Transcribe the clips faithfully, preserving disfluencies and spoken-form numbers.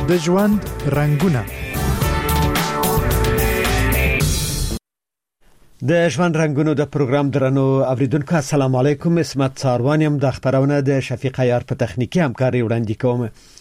د ژوند رنگونه. د ژوند رنگونو د پروګرام درنو اوریدونکو السلام علیکم. اسمت څاروانیم د خبرونه د شفیق عیار په تخنیکی همکاري وړاندې کوم.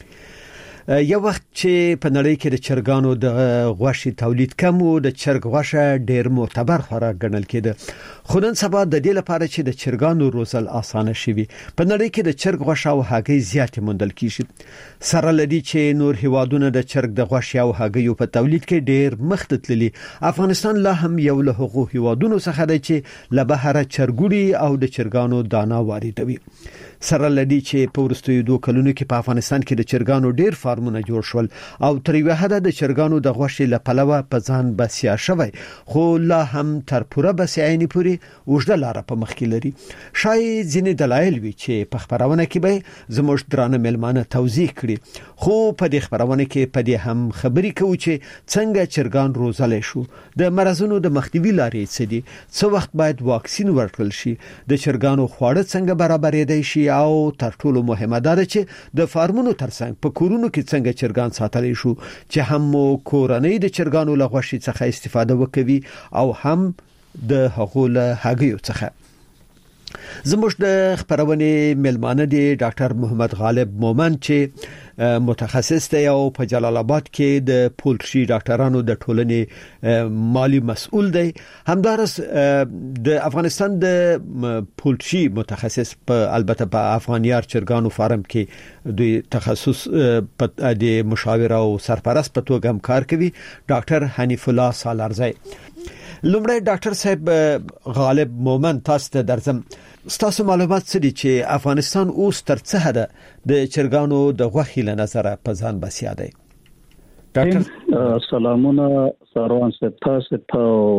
یو وخت چې په نړۍ کې د چرګانو د غوښې تولید کم او د چرګ غوښه ډېر معتبر خوراک ګڼل کېده، خو نن سبا د دې لپاره چې د چرګانو روزل اسانه شوي په نړۍ کې د چرګ غوښه او هګۍ زیاتې موندل کیږي. سره لدی چې نور هیوادونه د چرګ د غوښې او هګیو په تولید کې ډېر مخته تللي، افغانستان لا هم یو له هغو هیوادونو څخه دی چې له بهره چرګوړي او د چرګانو دانه واردوي. سره لدی چې په ورستیو دوه کلونو کې په افغانستان کې د چرګانو ډېر فارمونه جوړ شول او تر یوه حده د چرګانو د غوښې له پلوه په ځان بسیا شوی، خو لا هم تر پوره بسیاینې پورې اوږده لاره په مخ کې لري. شاید ځینې دلایل وي چې په خبرونه کې به زموږ درانه ملمانه توضیح کړي، خو په دې خبرونه کې په دې هم خبرې کوو چې څنګه چرګان روزلای شو، د مرزونو د مخنیوي لارې څه دي، څو وخت باید واکسین ورکړل شي، د چرګانو خواړه څنګه برابرېدای شي، او تر ټولو مهمه ده چې د فارمونو ترڅنګ په کورونو کې څنګه چرګان ساتلی شو چې هم کورنۍ د چرګانو له غوښې څخه استفاده وکوي او هم د هغو له هګیو څخه. زموږ د خبرونه ملمانه دي ډاکټر محمد غالب مومن چې متخصص دی او په جلال آباد کې د پولټري ډاکټرانو د ټولنې مالی مسؤل دی. همدارس د افغانستان د پولټري متخصص په البته په افغانیار چرګانو فارم کې دوی تخصص په د مشاور او سرپرست په توګه هم کار کوي، ډاکټر حنیف الله سالارزی. لومړی ډاکټر صاحب غالب مومن، تاسو ته درځم. ستاسو معلومات څه دي چې افغانستان اوس تر څه حده د چرګانو د غوښې له نظره په ځان بسیا دی؟ ډاکټر سلامونه ساروان صاحب، تاسو ته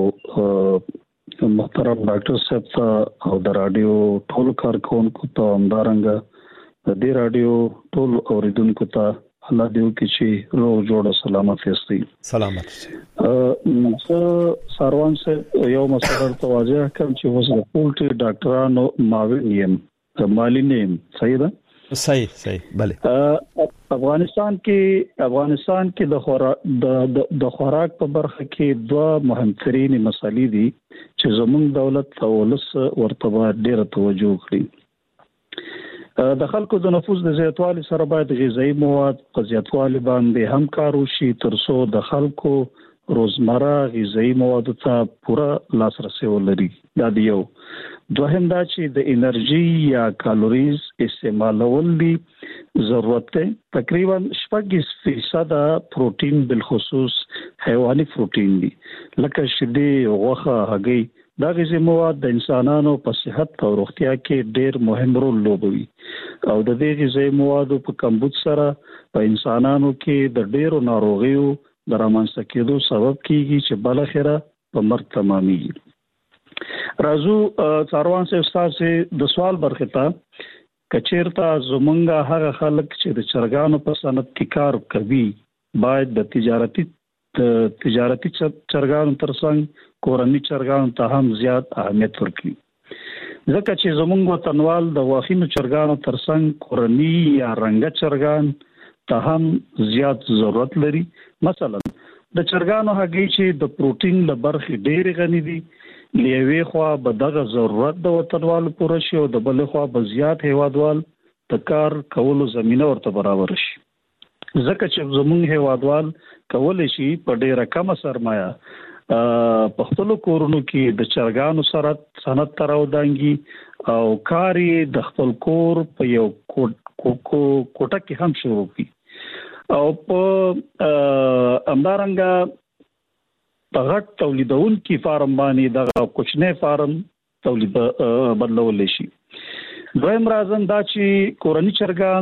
محترم ډاکټر صاحب او د رادیو ټول کارکونکو ته همدارنګه د دې رادیو ټول اوریدونکو ته الله دې وکړي چې روغ جوړ سلامت یاستئ. سلامت. زه ساروان صاحب یو مسله توجه کوم چې اوس د پولټري ډاکټرانو معاون یم، مالی نیم، صحیح ده؟ صحیح صحیح بله. افغانستان کې افغانستان کې د خوراک د خوراک په برخه کې دوه مهمترین مسلې دي چې زموږ دولت او ولس ورته ډېر توجه کړي. د خلکو د نفوس د زیاتوالي سره باید غذایی مواد په زیاتوالي باندې هم کار وشي ترڅو د خلکو روزمره غذایی مواد ته پوره لاسرسي ولري. دا دی یو. دوهم دا چې د انرژي یا کالوریز استعمالول دي ضرورت ده. تقریبا شپږ فیصد پروتین بالخصوص حیواني پروتین دي لکه شیدې، غوښه، هګۍ. دا غذایی مواد د انسانانو په صحت او روغتیا کې ډېر مهم رول لوبوي او د دې غذایی موادو په کمبود سره په انسانانو کې د ډېرو ناروغیو د رامنځته کېدو سبب کیږي چې بل اخره په مرګ تمامېږي. راځو څاروان صاحب تاسو د سوال برخه ته کچیرته زمونږه هغه خلک چې د چرګانو په صنعت کې کار کوي باید د تجارتي تجارتي چرګانو ترڅنګ کورني چرګانو ته هم زیات اهمیت ورکړي، ځکه چې زمونږ وطنوال د واخینو چرګانو ترڅنګ کورني یا رنګه چرګان ته هم زیات ضرورت لري. مثلا د چرګانو هګۍ چې د پروتین له برخې ډېرې غني دي، لیوي خوا به دغه ضرورت د وطنوالو پوره شي او د بل خوا به زیات هیوادوال د کار کولو زمينه ورته برابر شي، ځکه چې زمونږ هیوادوال کولای شي په ډېره کمه سرمایه په خپل کورونو کې د چرګانو سره صنعت تراودانګي او کاری د خپل کور په یو کوټه کې هم شروع کړي او په امدارنګه په غټ تولیدون کې فارم باندې د کوچنی فارم تولید بدلول شي. دویم راځم دا چې کورني چرګان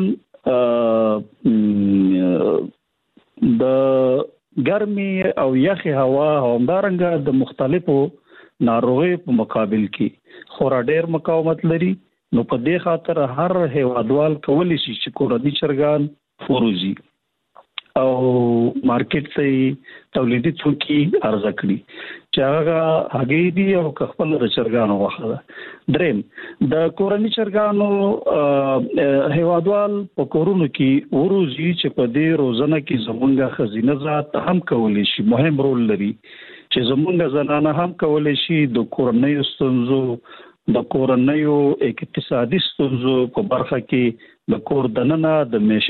د ګرمي او یخي هوا او همدارنګه د مختلفو ناروغیو په مقابل کې خورا ډېر مقاومت لري، نو په دې خاطر هر هیوادوال کولی شي چې کورني چرګان فروزي. او مارکیټ ته تولیدي توکي عرضه کړي چې هغه هغه دي او خپل د چرګانو واخله. دریم د کورني چرګانو هیوادوال په کورونو کې وروزي چې په دې روزنه کې زمونږه خزینه ذات هم کولی شي مهم رول لري چې زمونږه زنانه هم کولی شي د کورنۍ ستونزو د کورنۍ اقتصادي ستونزو په برخه کې د کور دننه د مش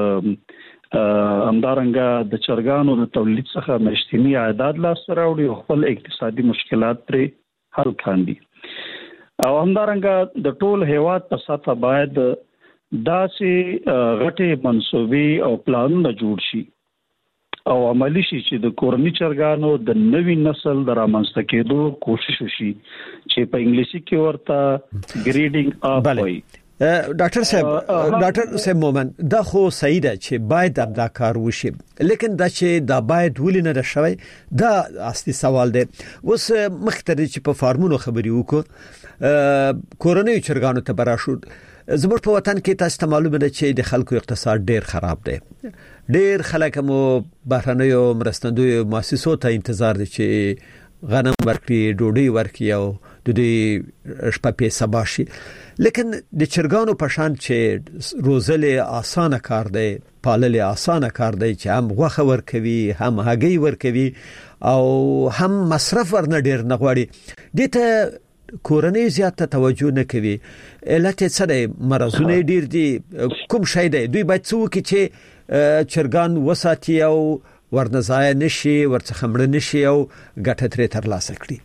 همدارنګه د چرګانو د تولید څخه مشتمي عائدات لاسته راوړي او خپل اقتصادي مشکلات پرې حل کاندي. او همدارنګه د ټول هیواد په سطح باید داسې غټي منصوبې او پلانونه جوړ شي او عملی شي چې د کورني چرګانو د نوي نسل د رامنځته کېدو کوشش وشي چې په انګلیسي کې ورته ګریډینګ اپ وایي. ډاکټر صاحب ډاکټر صاحب مومن دا خو صحیح ده چې باید دا کار وشي لیکن دا چې دا باید ولې نه شوي دا اصلي سوال دی. اوس مختري چې په فارمونو خبري وکړو کورنۍ چرګانو ته براشو زموږ په وطن کې تاسو ته معلومه ده چې د خلکو اقتصاد ډیر خراب دی. ډیر خلک مو بهرنیو مرستندوی مؤسسو ته انتظار دي چې غنم ورکړي ډوډۍ ورکړي او د دې شپه په سباشي لیکن د چرګانو په شان چې روزله اسانه کار دی پالل اسانه کار دی چې هم غوخه ورکوي هم هګۍ ورکوي او هم مصرف ورنه ډیر نه غواړي دته کورنۍ زیاته توجه نه کوي. علت څه دی؟ مرزونه ډیر دي کوم شي دی دوی باید څه وکړي چې چرګان وساتي او ورنځای نشي ورڅخه مړ نشي او ګټه ترې ترلاسه کړي.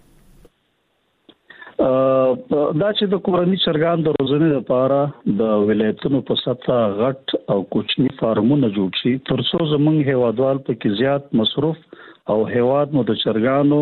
دا چې د کورني چرګان د روزنې لپاره د ولایتونو په سطح غټ او کوچني فارمونه جوړ شي ترڅو زمونږ هیوادوال په کې زیات مصروف او هیواد مو د چرګانو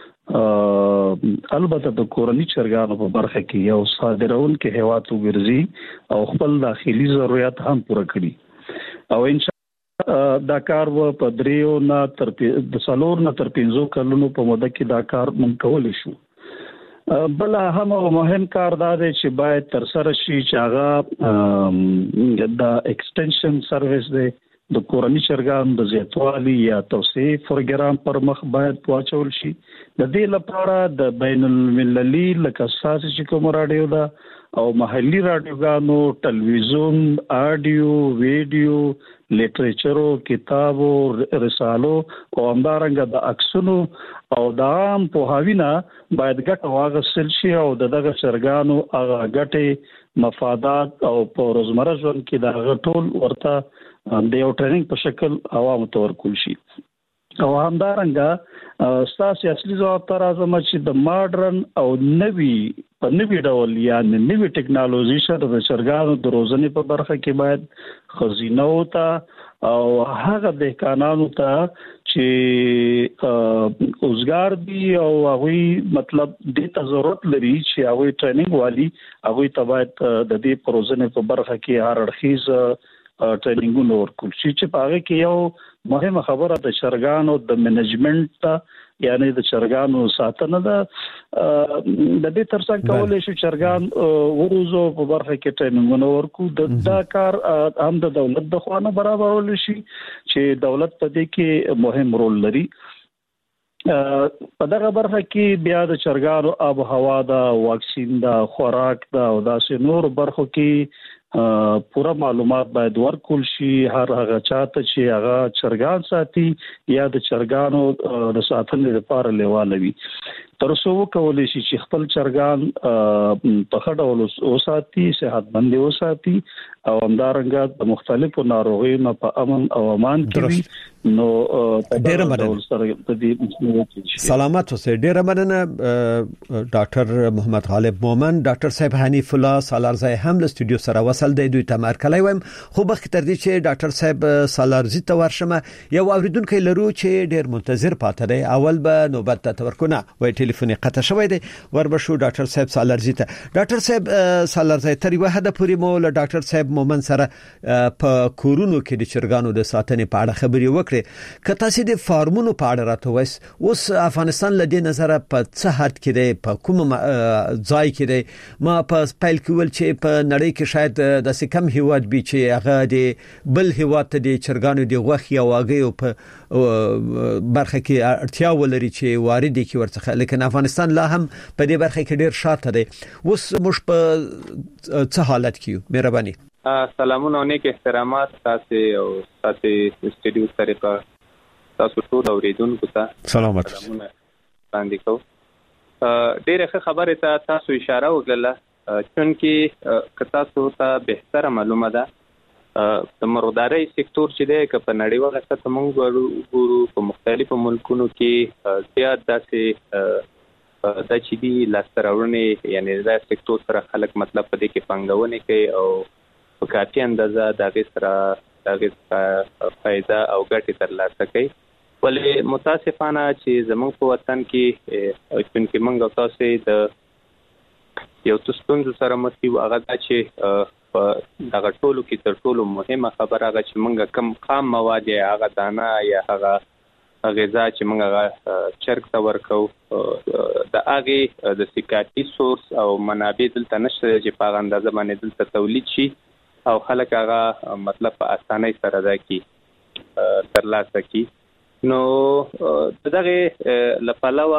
البته د کورني چرګانو په برخه کې یو صادرون کې هیواد وګرځي او خپل داخلي ضرورت هم پوره کړي او ان دا کار و په دریو نه تر د سالور نه تر پنځو کلونو په موده کې دا کار مونږ کولای شو. بل هم او مهم کار دا دی چې باید تر سره شي چې هغه د ایکسټنشن سرویس دی د کورني چرګانو د زیاتوالي یا توسعه پروګرام پر مخ باید واچول شي. د دې لپاره د بین المللي لکه اساس چې کوم راډیو دا او محلي راډیوګانو ټلویزیون آډیو ویډیو لیټریچر کتابو رسالو او همدارنګه د عکسونو او د عام پوهاوینا باید ګټه واغستل شي او دغه چرګانو هغه ګټه مفادات او په روزمره ژوند کې د ټول ورته د یو ټریننګ په شکل عوام ته ورکول شي. او همدارنګه ستاسو اصلي ځواب تر اعظم چې د ماډرن او نوي په نوي ډول یا نوي ټکنالوژي سره د چرګانو د روزنې په برخه کې باید خزینه وتا او هغه د قانونو ته چې اوسګار دی او هغه مطلب د ته ضرورت لري چې هغه ټریننګ والی هغه ته باید د دې پروژې په برخه کې هر اړخیز ټریننګونه ورکول شي چې په هغه کې یو مهمه خبره د چرګانو د منیجمنت یعنی د چرګانو ساتنه ده. د دې ترڅنګ کولای شي چرګان وروزو په برخه کې ټریننګونه ورکو د دا کار هم د دولت د خوانه برابرول شي چې دولت په دې کې مهم رول لري. په دغه برخه کې بیا د چرګانو آب و هوا دا واکسین دا خوراک دا او داسې نور برخو کې پورا معلومات باید ورکول شي هر هغه چاته چې هغه چرګان ساتي یا د چرګانو د ساتنې لپاره لیوالوي تر څو وکولای شي چې خپل چرګان په ښه ډول وساتي صحتمند وساتي او همدارنګه د مختلفو ناروغیو په امن او امان کې وي نو ډېر مننه سلامات اوسئ. ډېر مننه ډاکټر محمد غالب مومن. ډاکټر صاحب حنیف الله سالارزی هم له استودیو سره وصل دی دوی ته مرکلای ویم خو بخ تر دې چې ډاکټر صاحب سالارزی ته ورشمه یو اوریدونکو لرو چې ډېر منتظر پاتې دی اول به نوبت ته ورکونه وای ټلیفون قطع شوی دی. وربشو ډاکټر صاحب سالارزي ته. ډاکټر صاحب سالارزي تر یو حد پورې مو له ډاکټر صاحب مومن سره په کورونو کې د چرګانو د ساتنې په اړه خبرې وکړې. که تاسو د فارمونو په اړه راته وایس، اوس افغانستان له دې نظر په څه حد کې دی، په کوم ځای کې دی؟ ما په سپیل کې ول چې په نړۍ کې شاید د سکم هیواد بي چې هغه د بل هیواد ته د چرګانو د غوښې او هغې په برخه کې اړتیا ولري چې وارد کی ورڅخه، لیکن افغانستان لا هم په دې برخه کې ډیر شاته دی. اوس موږ په څه حالت کې یو؟ مهرباني. سلامونه او نیک احترامات تاسو او تاسو سټډیو طریقه تاسو ټول اوریدونکو ته سلامات سلامونه باندې کو. ډیره ښه خبره ته تاسو اشاره وکړه، چونکه که تاسو ته بهتره معلومه ده د مرغدارۍ سکتور چې دی که په نړیواله سطحه موږ وګورو په مختلفو ملکونو کې زیات داسې دا چې دي لاسته راوړنې، یعنی دا سکتور سره خلک مطلب په دې کې پانګونې کوي او په کافي اندازه د هغې سره د هغې څخه فایده او ګټې ترلاسه کوي. ولې متاسفانه چې زموږ په وطن کې چونکې موږ او تاسو د یو څه ستونزو سره مخ یو، هغه دا چې په دغه ټولو کې تر ټولو مهمه خبره هغه چې موږ کم خام مواد یا هغه دانه یا هغه غذا چې موږ هغه چرګ ته ورکو د هغې د سکاتي سورس او منابع دلته نشته چې په هغه اندازه باندې دلته تولید شي او خلک هغه مطلب په اسانۍ سره دا کی ترلاسه کی. نو دغه لپلوه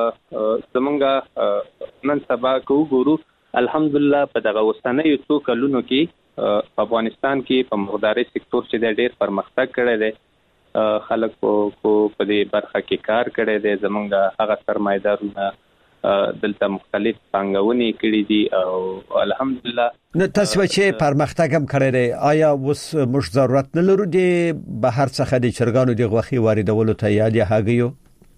زمونږ نن سبا کو ګورو الحمدلله په دغه وسنیو څو کلونو کې په افغانستان کې په مرغدارۍ سکتور چې ډېر پرمختګ کړی دی، خلک کو په دې برخه کې کار کړی دی. زمونږ هغه سرمایدارونه دلته مختلف پانګونې کړې دي او الحمدلله نو تاسو چې پرمختګ هم کړی دی، آیا اوس موږ ضرورت نه لرو د بهر څخه د چرګانو د غوښې واردولو ته یا د هګیو؟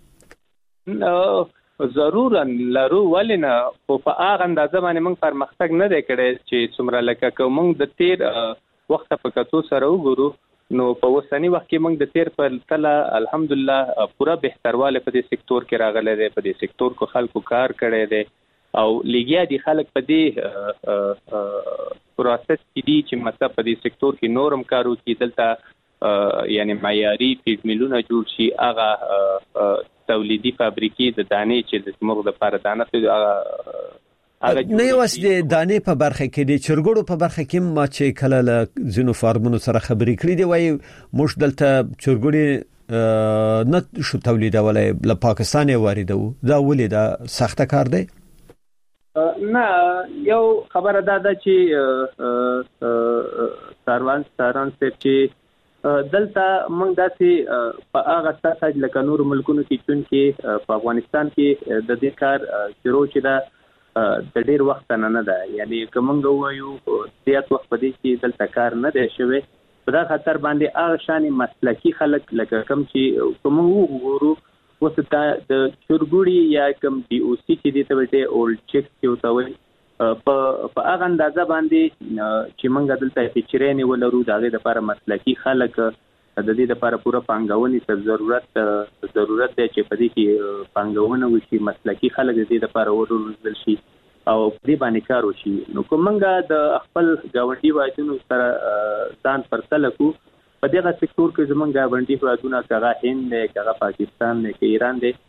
ضرورا لرو، ولې نه؟ خو په هغه اندازه باندې موږ پرمختګ نه دی کړی چې څومره لکه که موږ د تیر وخت په کتو سره وګورو نو په اوسني وخت کې موږ د تیر په تله الحمدلله پوره بهترواله په دې سکتور کې راغلی دی، په دې سکتور کې خلکو کار کړی دی او لګیا دي خلک په دې پروسس کې دي چې مطلب په دې سکتور کې نورم کار وکړي، دلته یعنی معیاري فیډ میلونه جوړ شي، هغه تولیدي فابریکې د دانې چې د مرغ د لپاره دانه هغه نه یوازې د دانې په برخه کې د چرګوړو په برخه کې ما چې کله له ځینو فارمونو سره خبرې کړې دي، وایي موږ دلته چرګوړي نه شو تولیدولی، له پاکستان یې واردوو. دا ولې دا سخته کار دی؟ نه، یو خبره دا ده چې ساروان ساران صاحب چې دلته موږ داسې په هغه سطحه لکه نور ملکونو کې چونکې په افغانستان کې د دې کار شروع چې ده د ډېر وخت نه نه ده، یعنی که موږ ووایو زیات وخت په دې کې دلته کار نه دی شوی، په دا خاطر باندې هغه شانې مسلکي خلک لکه کوم چې که موږ وګورو اوس د چرګوړي یا کوم ډي او سي چې دې ته وایي اولډ چیکس چې ورته وایي په هغه اندازه باندې چې موږ دلته فیچرې ولرو د هغې دپاره مسلکي خلک د دې دپاره پوره پانګونې ته ضرورت ضرورت دی چې په دې کې پانګونه وشي، مسلکي خلک د دې دپاره وروزل شي او په دې باندې کار وشي. نو که موږ د خپل ګاونډي هېوادونو سره ځان پرتله کړو، په دغه سکتور کې زموږ ګاونډي هېوادونه که هغه هند دی، که هغه پاکستان دی، که ایران دی،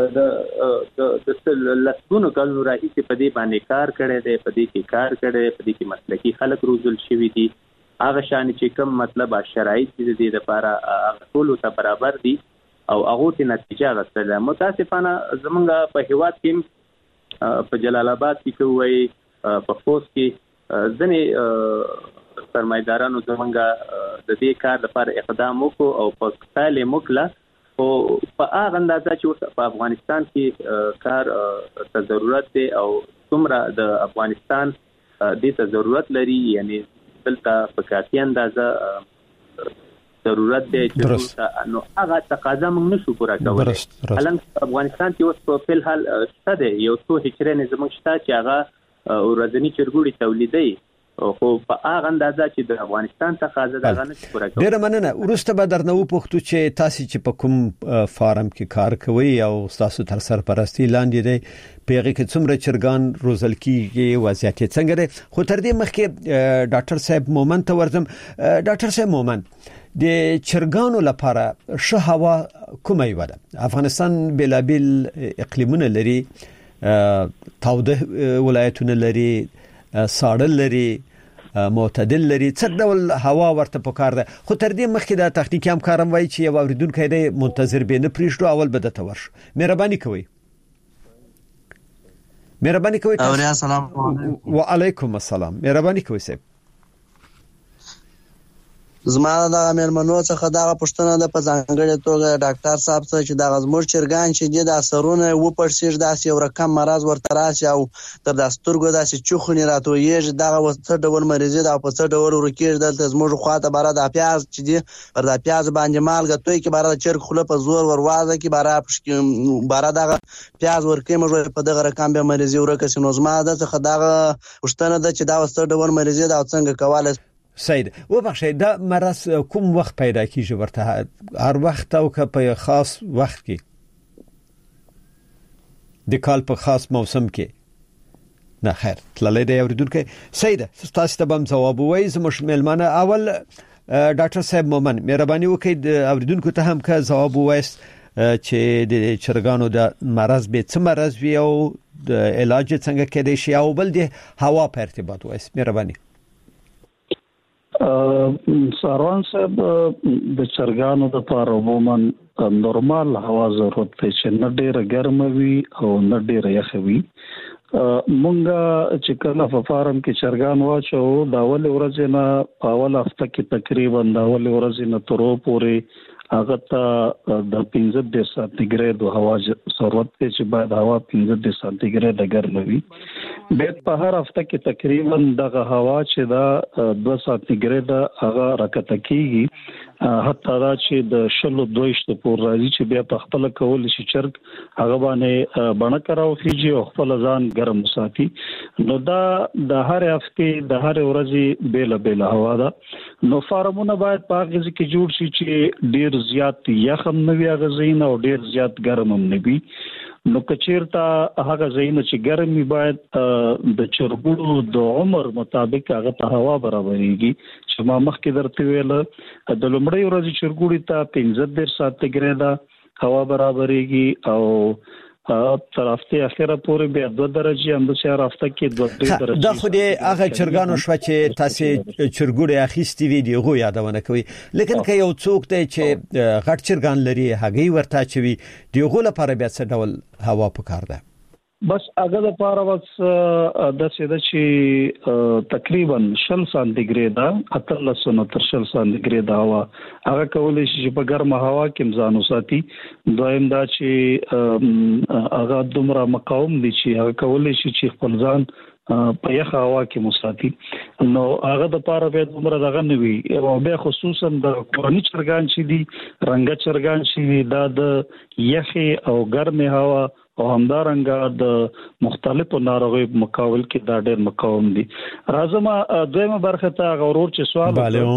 د لسګونو کلونو راهیسې په دې باندې کار کړی دی، په دې کې کار کړی، په دې کې مسلکي خلک روزل شوي دي. هغه شانې چې کوم مطلب شرایط دي د دې لپاره هغه ټولو ته برابر دي او هغو ته نتیجه اخیستله. متاسفانه زموږ په هېواد کې په جلال آباد کې که ووایي په خوست کې ځینې سرمایدارانو زموږ د دې کار لپاره اقدام وکړو او په پیل یې وکړه، خو په هغه اندازه چې اوس په افغانستان کې کار ته ضرورت دی او څومره د افغانستان دې ته ضرورت لري، یعنی دلته په کافي اندازه ضرورت دی چې نو هغه تقاضا موږ نشو پوره کولی. حالانکه په افغانستان کې اوس په فلحال شته دی یو څو هچرې زموږ شته چې هغه ورځني چرګوړي تولیدوي، خو په هغه اندازه چې د افغانستان تقاضا د غنښت پوره کوي. ډیر مننه. ورسته به درنو پوښتو چې تاسو چې په کوم فارم کې کار کوي او تاسو تر سرپرستی لاندې دی پیغه کې څومره چرګان روزل کیږي وضعیت څنګه دی. خو تر دې مخکې ډاکټر صاحب مومن ته ورځم. ډاکټر صاحب مومن د چرګانو لپاره ښه هوا کومه یو ده؟ افغانستان بلابل اقلیمونه لري، تاوده ولایتونه لري، ساړه لري، معتدل لري. څه ډول هوا ورته پکار ده؟ خو تر دې مخکې د تخنیکی همکارم وایي چې یو اوریدونکو دی منتظر به نه پریږدو، اول به د تور مهرباني کوي. مهرباني کوي. السلام علیکم. وعلیکم السلام. مهرباني کوي صاحب. زما د مېرمنو څخه دا پوښتنه ده په ځانګړې توګه ډاکټر صاحب څخه چې د غزمور چرګان چې د اثرونه و پړسیږي داسې یو رقم مرز ورته راشي او تر د سترګو داسې چوخنی راتويږي دا وڅ ډول مریضي دا په څه ډول ورکیږي دلته زموږ خواته بار د پیاز چې دی پر د پیاز باندې مالګه توي کې بار د چرګ خله په زور وروازه کې بار بار دغه پیاز ورکې موږ په دغه رقم به مریضي ورکه سينو زما د څخه دا پوښتنه ده چې دا وڅ ډول مریضي دا څنګه کوله. سید وبخښئ دا مرض کوم وخت پیدا کیږي؟ ورته هر وخت او که په خاص وخت کې د کال په خاص موسم کې؟ نه خیر تللی دی اوریدونکو. سید تاسو ته هم جواب وایي. زموږ مېلمانه اول ډاکټر صاحب مومن مهرباني وکړئ د اوریدونکو ته هم که جواب وایست چې د چرګانو د مرض به څه مرض وي او د علاج څنګه کېدای شي او بل د هوا په ارتباط وایست. مهرباني. ساروان صاحب د چرګانو د لپاره عموما نورمال هوا ضرورت دی چې نه ډیره ګرمه وي او نه ډیره یخه وي. مونږه چې کله په فارم کې چرګان واچو دا اول ورځ نه اول هفته کې تقریبا دا اول ورځ نه تر پورې هغه ته د پنځه سانتیګریډ هوا ضرورت دی چې باید هوا پنځه سانتیګریډ ګرمه وي. به په هر هفته کې تقریبا دغه هوا چې دا دوه سانتیګریډ هغه راکته کیږي حتی دا چې د شلو دویشت پور راځي چې بیا په خپل کول شي چرګ هغه باندې بڼه کراو کیږي او خپل ځان ګرم ساتي. نو دا د هر هفته د هر ورځې بیل بیل هوا ده. نو فارمونه باید په هغه کې جوړ شي چې ډیر زیات یخم نه وي غزین او ډیر زیات ګرم هم نه وي. نو کچیرته هغه زین چې ګرمي باید د چرګونو د عمر مطابق هغه ته هوا برابرېږي چې ما مخکې درته ویل د لومړی ورځې چرګوړي ته پنځه سانتیګریډ هوا برابرېږي او تر هفته اخیره پورې به دوه درجه هم د چهار هفته کې دوه درجه. دا خو دې هغه چرګانو شو چې تاسو چرګوړي اخیستي وي دی غو یادونه کوي. لیکن که یو څوک دی چې غټ چرګان لري هغه ورته چوي دی غو لپاره بیا څه ډول هوا پکار ده؟ بس هغه د پاره وس د څه د چې تقریبا شل سانتیګریډ اتلس نو تر شل سانتیګریډ هوا هغه کولای شي په ګرمه هوا کې مزان وساتي. دویم دا چې هغه دومره مقاوم دي چې هغه کولای شي چې خپل ځان په یخه هوا کې مساتي. نو هغه د پاره به دومره دغه نه وي او به خصوصا د کورني چرګان چې دي رنګ چرګان چې دا د یخي او ګرمه هوا او همدارنګه د مختلفو ناروغیو مقابل کې دا ډېر مقاوم دي. راځم دویمه برخه ته غوړور چې سوال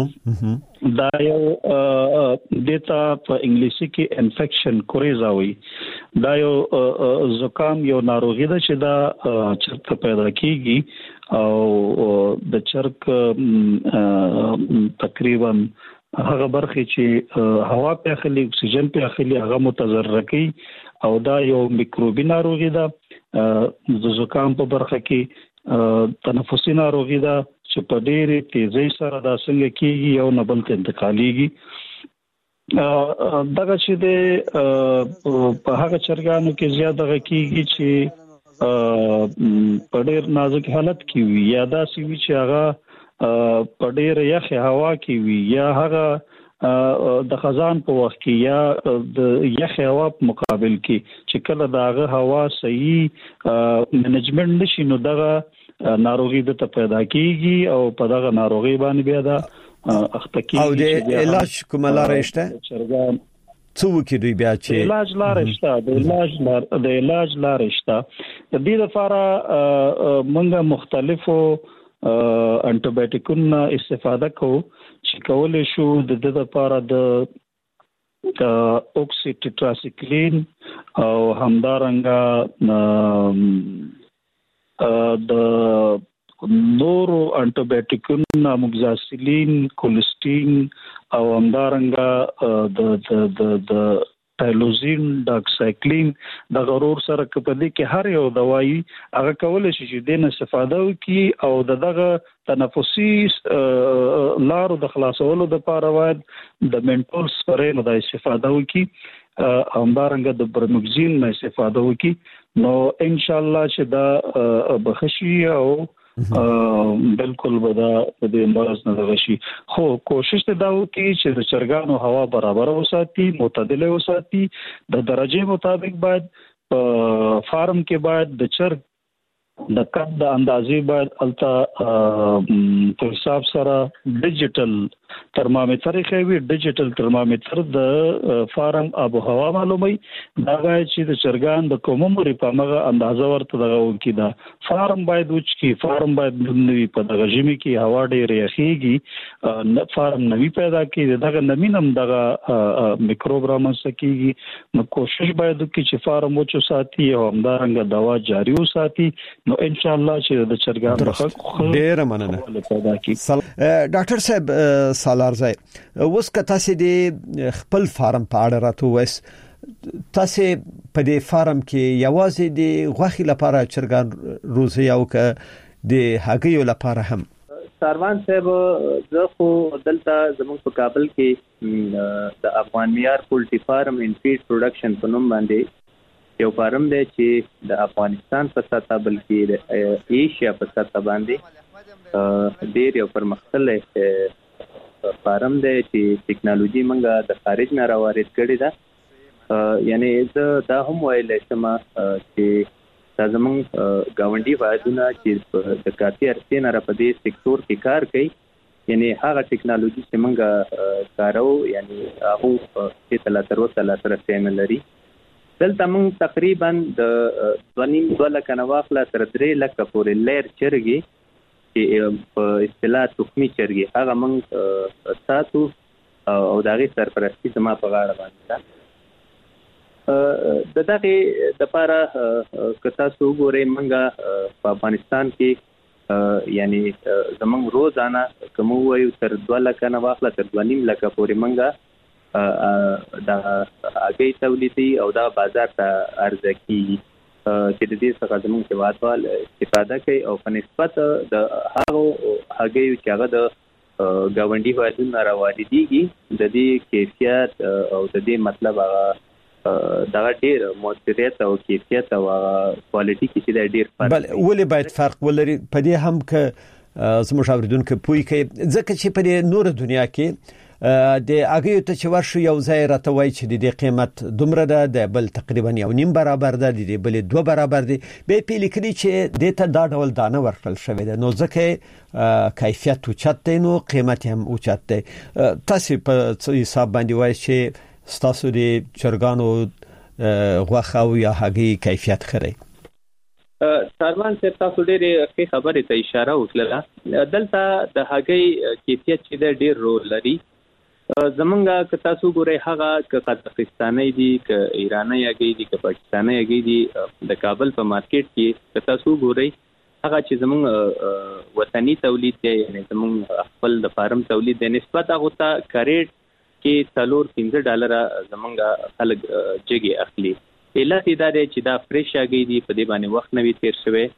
دا یو دیتا په انګلیسي کې انفیکشن کوریزا وي. دا یو زکام یو ناروغي ده چې دا چرته پیدا کیږي او د چرګ تقریبا هغه برخه چې هوا په اخلي اکسیجن په اخلي هغه متضرر کوي او دا یو میکروبي ناروغي ده. د زکام په برخه کې تنفسي ناروغي ده چې په ډېرې تیزی سره دا څنګه کیږي او نه بل ته انتقالېږي. دغه چې د په هغه چرګانو کې زیات دغه کیږي چې په ډېر نازک حالت کې وي یا داسې وي چې هغه په ډېر یخ هوا کې وي یا هغه د خزان په وخت کې یا د یخ هوا په مقابل کې چې کله داغه هوا صحیح منیجمنت نشي نو دغه ناروغي د ته پیدا کیږي او په دغه ناروغي باندې بیا دا اخته کیږي. او د علاج کومه لارې شته؟ څو کې دوی بیا چې علاج لارې شته د علاج لار د علاج لارې شته. د دې لپاره موږ مختلفو انټي بایوټیکونو استفاده کوو چې کولای شو د د لپاره د اوکسي ټیټراسایکلین او همدارنګه د نورو انټي بایوټیکونو موکزاسیلین کولسټین او همدارنګه د د د ټایلوزین ډاکسایکلین د غرور سره کپدې کې هر یو دوايي هغه کولای شي چې دینه استفاده وکړي او دغه تنفسي لارو د خلاصولو لپاره واید د منټول سپرې نه د استفاده وکړي همدارنګه د برموکزین نه استفاده وکړي نو ان شاء الله چې دا بخشي او بالکل ودا د مرز نه غشي خو کوشش ته دا وکړي چې د چرګانو هوا برابر وساتي معتدله وساتي د درجه مطابق باید فارم کې باید د چرګ د کټ د اندازې باید التا په حساب سره ډیجیټل ترمامیټر کوي ډیجیټل ترمامیټر د فارم ابو هوا معلومي دا غواړي چې د چرګان د کوموري په مغه اندازه ورته دغه وکړي دا فارم باید وچ کی فارم باید نوی په دغه ژمي کې هوا ډېر یخيږي فارم نوی پیدا کړي دغه نمینم دغه میکروب رامنځته نو کوشش باید وکړي چې فارم وچ ساتي او همدارنګه دوا جاری وساتي نو ان شاء الله چې د چرګانو ډېر مننه ډاکټر صاحب سالارزای اوس که تاسو د خپل فارم په اړه راته وایس تاسو په دې فارم کې یوازې د غوښې لپاره چرګان روزي او که د هګیو لپاره هم ساروان صاحب زه خو دلته زموږ په کابل کې د افغان معیار پولټری فارم ان فیډ پروډکشن په نوم باندې یو فارم دی چې د افغانستان په سطح بلکې د ایشیا په سطح باندې ډېر یو پرمختللی فارم دی چې ټیکنالوژي منګه د خارج نه راوارد کړې ده یعنی زه دا هم ویلی شم چې دا زموږ ګاونډي هېوادونه چې د کافي عرصې نه په دې سکتور کې کار کوي یعنی هغه ټیکنالوژي چې منګه کارو یعنی هغه چې تر اوسه لاسرسی نه لري دلته موږ تقریبا د دوه نیم دوه لکه نه واخله تر درې لکه پورې لیر چرګې چې په اصطلاح تخمي چرګې هغه موږ ساتو او د هغې سرپرستي زما په غاړه باندې ده د دغې دپاره که تاسو وګورئ موږ په افغانستان کې یعنی زموږ روزانه که موږ ووایو تر دوه لکه نه واخله تر دوه نیم لکه پورې موږ د هګۍ تولیدي او دا بازار ته عرضه کیږي چې د دې څخه زموږ هېوادوال استفاده کوي او په نسبت د هغو هګیو چې هغه د ګاونډي هېوادونو نه راواردېږي د دې کیفیت او د دې مطلب هغه دغه ډېر مؤثریت او کیفیت او کوالټي کې چې دا ډېر فرق بل ولې باید فرق ولري په دې هم که زموږ اوریدونکو پوي کوي ځکه چې په دې نور دنیا کې د هغه ته چې ورشو یو ځای راته وای چې د دې قیمت دومره ده د بل تقریبا یو نیم برابر ده د دې بل دوه برابر دي به پیل کړي چې د ته دا ډول دانه ورکړل شوی ده نو ځکه کیفیت او چت نو قیمت هم او چت ده تاسو په حساب باندې وای چې ستاسو د چرګانو غوښه او یا هغه کیفیت خره ساروان صاحب تاسو ډېرې ښې خبرې ته اشاره وکړه دلته د هګۍ کیفیت چې د ډېر رول لري زمونږ که تاسو ګورئ هغه که قزاقستاني دي که ایراني هګۍ دي که پاکستاني هګۍ دي د کابل په مارکیټ کې که تاسو ګورئ هغه چې زمونږ وطني تولید دی یعنی زمونږ خپل د فارم تولید دی نسبت هغه ته کریټ کې څلور پنځه ډالره زمونږ خلک جګې اخلي علت دا دی چې دا فریش هګۍ دي په دې باندې وخت نه وي تېر شوی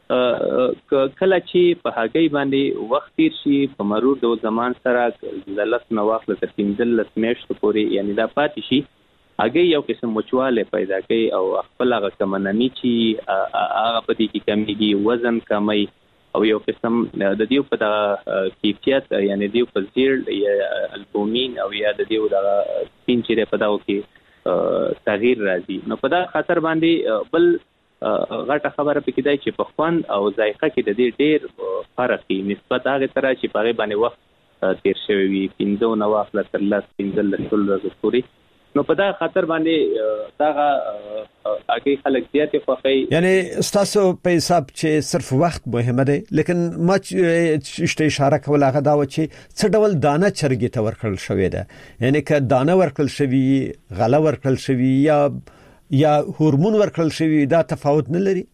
کله چې په هګۍ باندې وخت تېر شي په مرور د زمان سره د لس نه واخله تر پنځلس میاشتو پورې یعنی دا پاتې شي هګۍ یو قسم وچوالی پیدا کوي او خپل هغه کمنمي چې هغه په دې کې کمیږي وزن کمی او یو قسم د دې په دغه کیفیت یعنی د دې په زیړ یا البومین او یا د دې دغه سپین چې دی په دغو کې تغییر راځي نو په دا خاطر باندې بل غټه خبره پکې دی چې په خوند او ذایقه کې د دې ډېر فرق دی نسبت هغې سره چې په هغې باندې وخت تېر شوی وي پنځه نه واخله تر لس پنځلس شل ورځو پورې نو په دا خاطر باندې دا هغه خلک زیات خوخی یعنی تاسو په حساب چې صرف وخت مهمه ده لیکن ما چې اشاره کوله هغه دا و چې څه ډول دانه چرګي ته ورکړل شوې ده یعنی که دانه ورکړل شوی غله ورکړل شوی یا یا هورمون ورکړل شوی دا تفاوت نه لري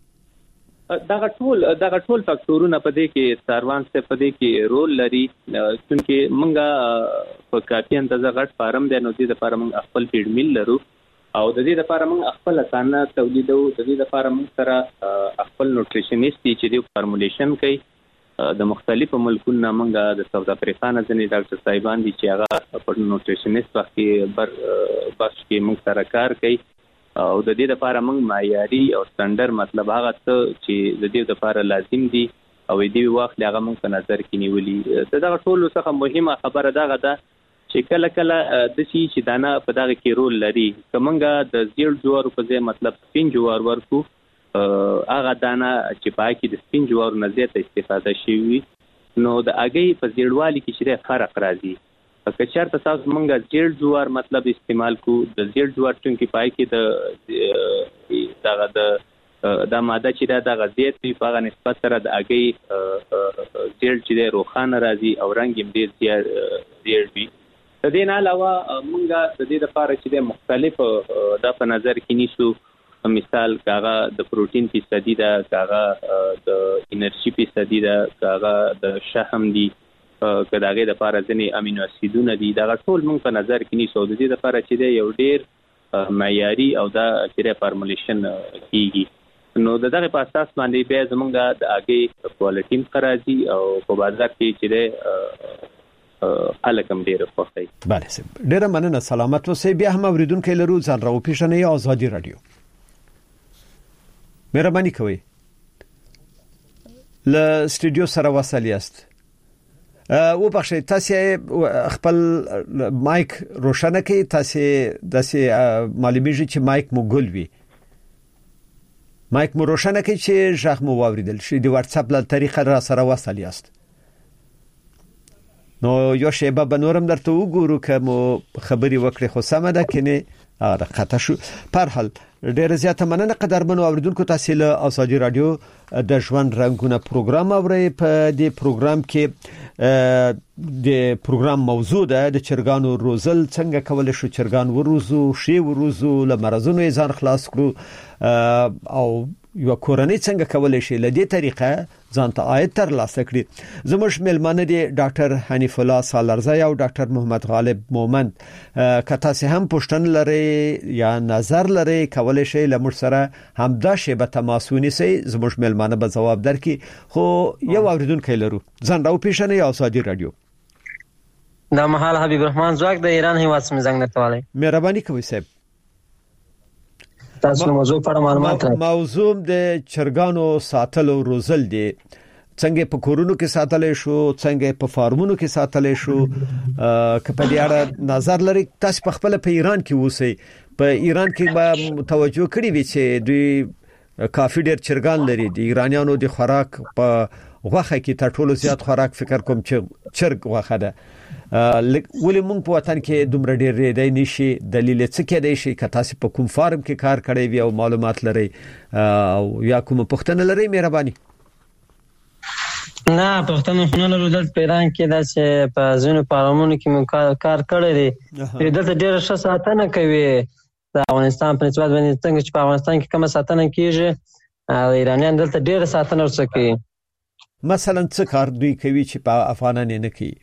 دا ټول دا ټول فاکټورونه په دې کې سروان څخه په دې کې رول لري چې مونږه په کافي اندازه غټ فارم دی نو دې لپاره مونږ خپل فیډ میل لرو او د دې لپاره مونږ خپل اسانه تولیدو د دې لپاره مونږ سره خپل نیوټریشنیست چې دی فارمولیشن کوي د مختلفو ملکونو مونږه د ساوث افریقا نه ځنې ډاکټر صاحبان دي چې هغه په نیوټریشنیست وخت کې بر بس کې مونږ سره کار کوي او د دې لپاره موږ معیاري او سټانډرډ مطلب هغه څه چې د دې لپاره لازم دي او دې وخت هغه موږ په نظر کې نیولې دا ټول څه مهمه خبره ده ده چې کله کله د شي چې دانه په دغه کې رول لري کومګه د زیړ جوار په ځای مطلب سپین جوار ورکو هغه دانه چې پای کې د سپین جوار نه زیاته استفاده شي نو د هغه په زیړوالي کې چې فرق راځي که چېرته تاسو مونږه زیړ جوار مطلب استعمال کو د زیړ جوار ټونګي پای کې د دغه د د ماده چې دا د غذیت په هغه نسبت سره د هغه زیړ چې د روخانه راځي او رنگ یې ډیر زیړ وي د دې نه علاوه مونږه د دې لپاره چې د مختلف د په نظر کې نیسو مثال کاغه د پروتین فیصدي دا کاغه د انرژي فیصدي دا کاغه د شحم دی کداغه د لپاره ځنې امینو اسیدونه دي دا ټول موږ په نظر کې نیسو د دې لپاره چې یو ډیر معیاري او دا چې فارمولیشن کیږي نو دغه په اساس باندې به زمونږ د اگې کوالټي قراضي او په بازار کې چې الکم ډیر خوښي بله سم ډیر مننه سلامت اوسئ بیا هم اوریدونکو لرو ځان راو پیښنې آزادي رادیو مهرباني کوئ ل سټوډیو سره وصل یاست او بخښئ تاسو خپل مایک روشنه کړئ تاسو داسې معلومیږي چې مایک مو ګل وي مایک مو روشنه کړئ چې ژغ مو واوریدل شي د واتس اپ له طریقه را سره وصل یاست نو یو شی به نورم درته وګورو که مو خبري وکړي خو سم ده کنه اره خطا شو پر حال ډیر زیاته مننه قدرمنو اوریدونکو تاسو له آزادي رادیو د ژوند رنگونه پروګرام اورئ په دې پروګرام کې د پروګرام موضوع ده د چرګانو روزل څنګه کولای شو چرګان وروزو شی وروزو له مرزونو ځان خلاص کړو او یو کورنۍ څنګه کولای شي له دې طریقه ځان ته عاید تر لاسه کړي زموږ ملمانه دي ډاکټر حنیف الله سالارزی او ډاکټر محمد غالب مومند کته سه هم پښتن لري یا نظر لري کولای شي له موږ سره همدا شی به تماسونی سي زموږ ملمانه به جواب درکړي خو یو اوریدونکو لرو ځان راو پیښنې آزادي رادیو دا مهال حبیب الرحمن زواک د ایران هیواد سم زنګ نتواله مهرباني کوئ صاحب تاسو موضوع پر معلومات موضوع د چرګانو ساتل او روزل دي څنګه په کورونو کې ساتل شو څنګه په فارمونو کې ساتل شو که په دې اړه نظر لري تاسو په خپل په ایران کې اوسئ په ایران کې به توجه کړی وي چې دوی کافي ډیر چرګان لري د ایرانیانو د خوراک په غوخه کې تر ټولو زیات خوراک فکر کوم چې چرګ غوخه ده ولې مونږ په وطن کې دومره ډیر ریډای نشي دلیل څه کې دی شي که تاسو په کوم فارم کې کار کړی وي او معلومات لري او یا کوم پښتنه لري مهرباني نه پښتنه نه لرو د پیران کې د په ځینو فارمونو کې مونږ کار کړی دی دلته ډیر ښه ساتنه کوي د افغانستان په نسبت باندې څنګه چې په افغانستان کې کومه ساتنه کیږي او ایرانیان دلته ډیر ساتنه ورڅ کوي مثلا څه کار دوی کوي چې په افغانان نه کوي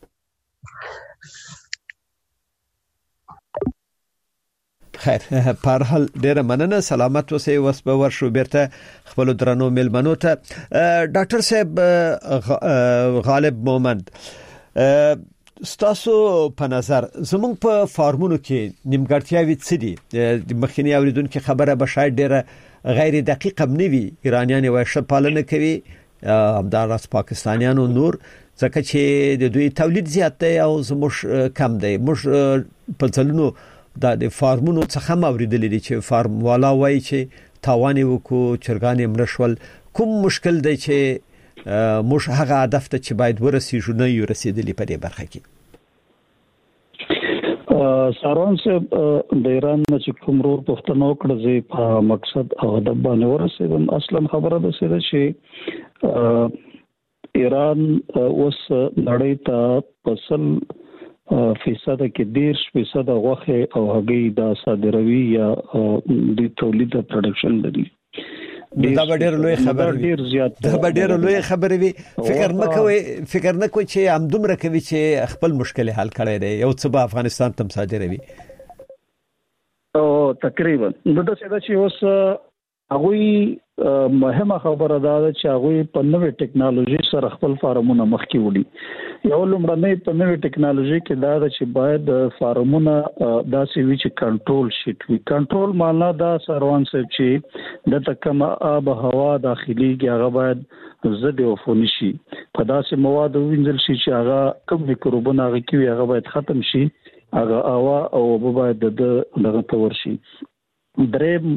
خیر په هر حال ډیره مننه سلامت اوسئ وس به ورشو بیرته خپل درنو ملمنو ته ډاکټر صاحب غالب مومند ستاسو په نظر زموږ په فارمونو کې نیمګړتیاوي څه دي د مخکنی اوریدونکو خبره به شاید ډیره غیر دقیقه بنوي ایرانیان وایي شپالنه کوي همدارس پاکستانیانو نور ځکه چې د دوی تولید زیات دی او زموږ کم دی موږ په ځلونو د فارمونو څخه موریدل دي چې فارم والا وایي چې تاوان وکړو چرګان مرشول کوم مشکل دی چې موږ هغه هدف ته چې باید ورسیږو نه یو رسیدلی په دې برخه کې ساروان صاحب د ایران چې کوم رور پښتنو کړ زی په مقصد او د باندې ورسېدم. اصلا خبره ده چې ایران اوس نړۍ ته پسل فیصد کې ډیر فیصد غوښه او هګۍ د صادروي یا د تولید او پروډکشن لري. دا به ډېر لوی خبره وي. ډېر زیات دا به ډېر لوی خبره وي. فکر نه کوي فکر نه کوي چې همدومره کوي چې خپل مشکل حل کړي دی یو څه به افغانستان تم صادروي. او تقریبا د څه دا چې اوس هغه مهمه خبره ده چې هغه په نوې ټکنالوژي سره خپل فارمونه مخکې وړي. یو لومړنۍ په نوې ټکنالوژي کې دا ده چې باید فارمونه داسې وي چې کنټرول شي. کنټرول معنا دا سروان صاحب چې د تکم آب هوا داخلي کې هغه باید ضد عفوني شي. په داسې مواد وینځل شي چې هغه کوم میکروبونه هغه کې هغه باید ختم شي. هغه هوا او باید د دغه تور شي. دریم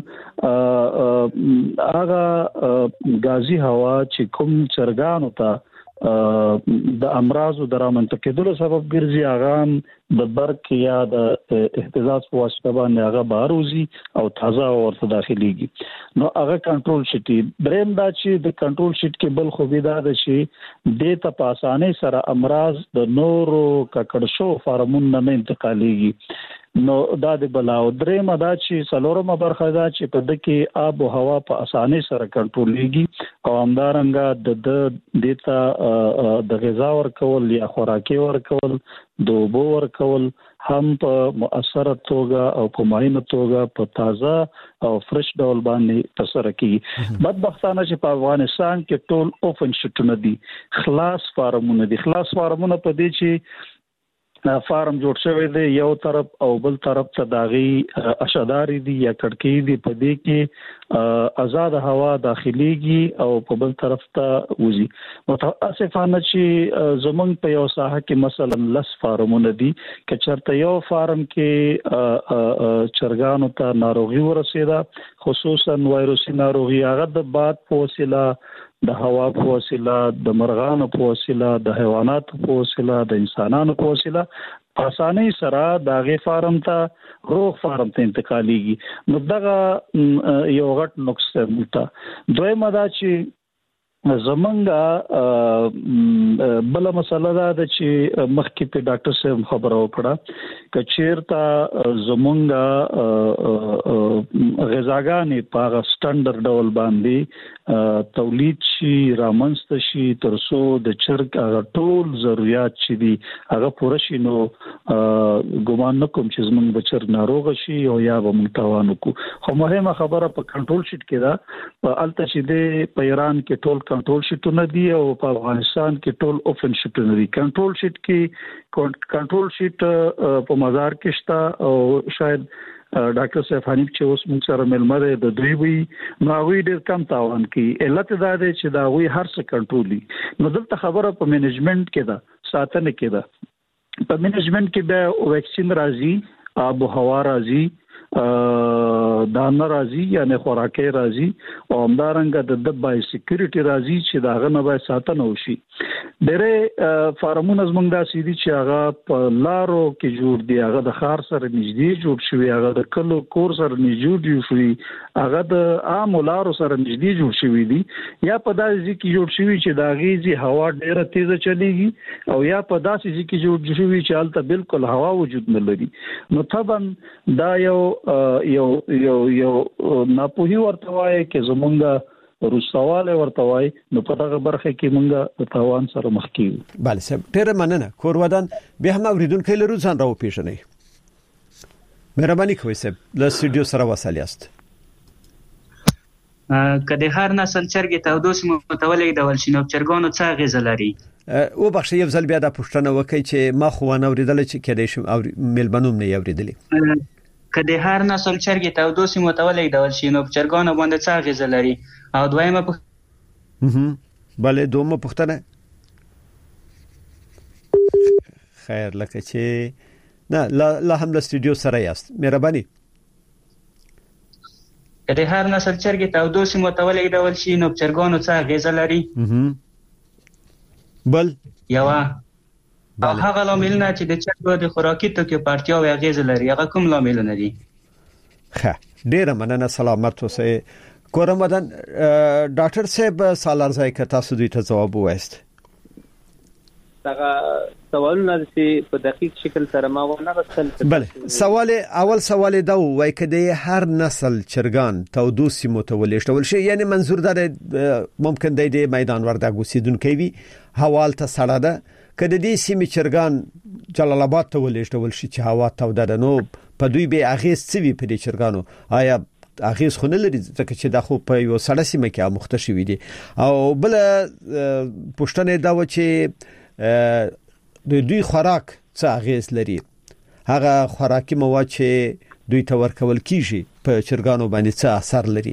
هغه غازي هوا چې کوم چرګانو ته د امراض او درامنت کېدلو سبب ګرځي هغه د برق یا د اهتزاز په واسطه باندې هغه باروزي او تازه ورته داخليږي نو هغه کنټرول شي. دریم دا چې د کنټرول شیټ کې بل خوبي دا ده چې د ته په اسانه سره امراض د نورو ککړ شو فارمون نه انتقاليږي. نو دا د بلاو درې مدا چې سلورمه برخه دا چې په دکې آب او هوا په اسانه سره کنټرولېږي او همدارنګه د دیتا د غذا ورکول یا خوراکي ورکول د اوبو ورکول هم په مؤثره توګه او په معینه توګه په تازه او فرش ډول باندې ترسره کیږي. بدبختانه چې په افغانستان کې ټول اوپن شټونه دي، خلاص فارمونه دي. خلاص فارمونه په دې چې فارم جوړ شوی دی یو طرف او بل طرف ته داغي اشداري دي یا کړکۍ دي په دې کې آزاد هوا داخليږي او په بل طرف ته وځي. متاسفانه چې زمونږ په یو ساحه کې مثلا لس فارمونه دي چې چرته یو فارم کې چرګانو ته ناروغي ورسېده خصوصا وایروسي ناروغي هغه د باد په وسیله د هوا په وسیله د مرغانو په وسیله د حیواناتو په وسیله د انسانانو په وسیله په اسانۍ سره د غي فارم ته روغ فارم ته انتقاليږي. نو دغه یو غټ نقص ده. دویمه دا چې زمونږه بل مسله ده چې مخکې په ډاکټر صاحب خبرو کړه چې چیرته زمونږه غذاګانې په سټانډرډ ډول باندې تولید شي رامنځته شي ترڅو د چرګ هغه ټول ضرورت چې دي هغه پوره شي. نو ګومان نکوم چې زمونږ بچر ناروغ شي او یا به متوان وکړو. خو مهمه خبره په کنټرول شیټ کې ده په الته چې د په ایران کې ټول کنټرول شیټونه دي او په افغانستان کې ټول اوپن شیټونه دي. کنټرول شیټ کې کنټرول شیټ په مزار کې شته او شاید ډاکټر صاحب حنیف چې اوس موږ سره ملمره د دوی وی نو هغه ډیر کم تاوان کوي. علت دا دی چې دا وی هر څه کنټرولي. نو دلته خبره په منیجمنت کې ده، ساتنه کې ده. په منیجمنت کې به ویکسین راځي، آب او هوا راځي، دانه راځي یعنی خوراکي راځي او همدارنګه د د بای سکیورټي راځي چې دا غنه به ساتنه وشي. ډېر فارمونه زمونږ د سیدي چې هغه په لارو کې جوړ دي، هغه د خار سره نږدې جوړ شوی، هغه د کلو کور سره نږدې جوړ شوی، هغه د عام لارو سره نږدې جوړ شوی دي، یا په داسې ځکه جوړ شوی چې دا غیزي هوا ډېره تیزه چلیږي او یا په داسې ځکه جوړ شوی چې البته بالکل هوا وجود نه لري. نو طبعا دا یو یو یو یو ناپوهي ورته وایي کې زمونږ روسواله ورته وایي. نو په دغه برخه کې مونږه د تاوان سره مخ کیږو. بله صاحب ډېره مننه. کورودان به هم اوریدونکو لرو ځان راو پیژنئ. مهرباني کوئ صاحب له سټوډیو سره وصل یاست. کله هر نسل چرګ ته دوس متولې ډول شنو چرګانو څه غیزه لري. او بخښه یو ځل بیا د پښتنه وکي چې ما خو نه اوریدل چې کېدې شم او ملبنوم نه اوریدلې. کله هر نسل چرګ ته دوس متولې ډول شنو چرګانو باندې څه غیزه لري. او دویمه په بله دومره پښتنه خیر لکه چې نه لا لا هم د سټوډیو سره یاست. مهرباني کله هر نسل چرګ ته دوس متولې ډول شنو چرګانو څه غیزه لري. بل یوا او هغه لاملونه چې د چرګ د خوراکي توکو په اړتیا او اغیز لري هغه کوم لاملونه دي؟ ښه ډیره مننه سلامت اوسئ. کورمدن ډاکټر صاحب سالارزای که تاسو دوی ته جواب وایست. دا سوالونه چې په دقیق شکل سره ما ونه غوښتل. بله سوال اول سوال دا وای کده هر نسل چرګان تودو سیمو ته ولېشتول شي، یعنی منظور دا ممکن دی د میدان وردګ اوسیدونکو وي حوال ته سړه ده کده دې سیمې چرګان جلال آباد ته ولېشتول شي چې هوا توده ده، نو په دوی به اغیز څه وي په دې چرګانو؟ آیا اغیز خو نه لري ځکه چې دا خو په یو سړه سیمه کې مختص وي دي؟ او بل پښتنه دا و چې د دوی خوراک څه اغیز لري، هغه خوراکي مواد چې دوی ته ورکول کیږي په چرګانو باندې څه اثر لري؟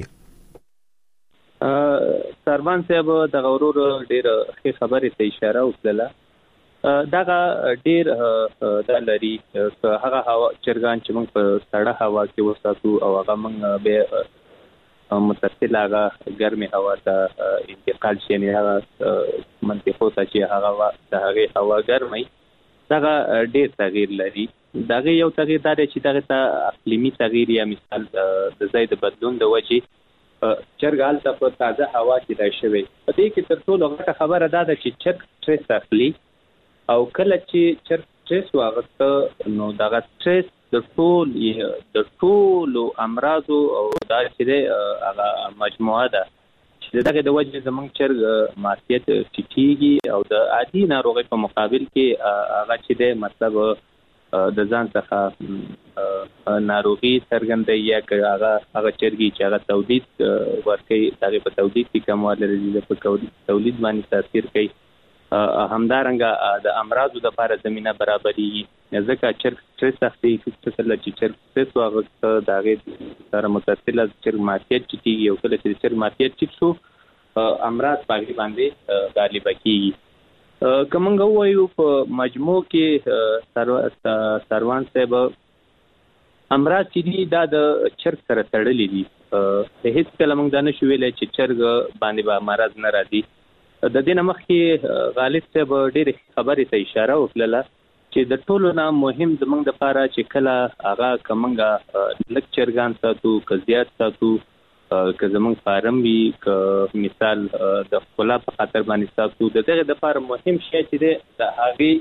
سروان صاحب د غورور ډیر ښه خبرې ته اشاره وکړه. دغه ډیر د لري هغه هوا چرګان چې موږ په سړه هوا کې وساتو او هغه موږ به متصل هغه ګرمي هوا ته انتقال شي، یعنی هغه منطقو ته چې هغه د هغه هوا ګرمي دغه ډیر تغییر لري. دغه یو تغییر دا چې دغه ته اقلیمي تغییر یا مثال د ځای د بدلون د وجې چرګ ته په تازه هوا کې راشي. په دې کې تر ټولو غټه خبره دا ده چې چرګ سټرس اخلي او کله چې چرګ سټرس واغسته نو دغه سټرس د ټول د ټول امراض او دا چې هغه مجموعه ده چې دغه د وجه زمونږ چرګ معافیت ټیټیږي او د عادي ناروغي په مقابل کې هغه چې د مطلب د ځان څخه ناروغي څرګندوي یا هغه هغه چرګي چې هغه تولید ورکوي هغه په تولید کې کموالی لري، په تولید باندې تاثیر کوي. همدارنګه د امراضو د لپاره زمينه برابرېږي ځکه چرګ سټرس اخلي چې چرګ سټرس واغسته د هغې سره متصله چرګ معافیت ټیټېږي او کله چې چرګ معافیت ټیټ شو امراض په هغې باندې غالبه کېږي. که موږ ووایو په مجموع کې سروان صاحب امراض چې دي دا د چرګ سره تړلي دي، هیڅ کله موږ دا نشو ویلی چې چرګ باندې به مرض نه راځي. د دې نه مخکې غالب صاحب ډېرې خبرې ته اشاره وکړله چې د ټولو نه مهم زموږ دپاره چې کله هغه که موږ لږ چرګان ساتو که زیات ساتو که زموږ فارم وي که مثال د ښکلا په خاطر باندې ساتو، د دغې دپاره مهم شی چې دی د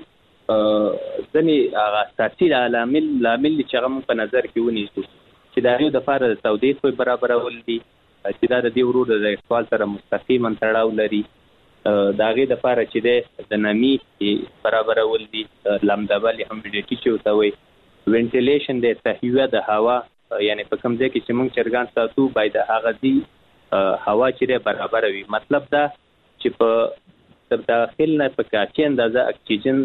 هغې ځینې هغه اساسي لامل لامل چې هغه موږ په نظر کې ونیسو چې د هغې دپاره د تودوخې برابرول دي چې دا د دې ورو د اقبال سره مستقیما تړاو لري. د هغې دپاره چې دی د نمي برابرول دي، لمدبل همیډیټي چې ورته وایي، وینټیلیشن دی تهویه د هوا، یعنی په کوم ځای کې چې موږ چرګان ساتو باید د هغه ځای هوا چې دی برابره وي. مطلب دا چې په داخل نه په کافي اندازه اکسیجن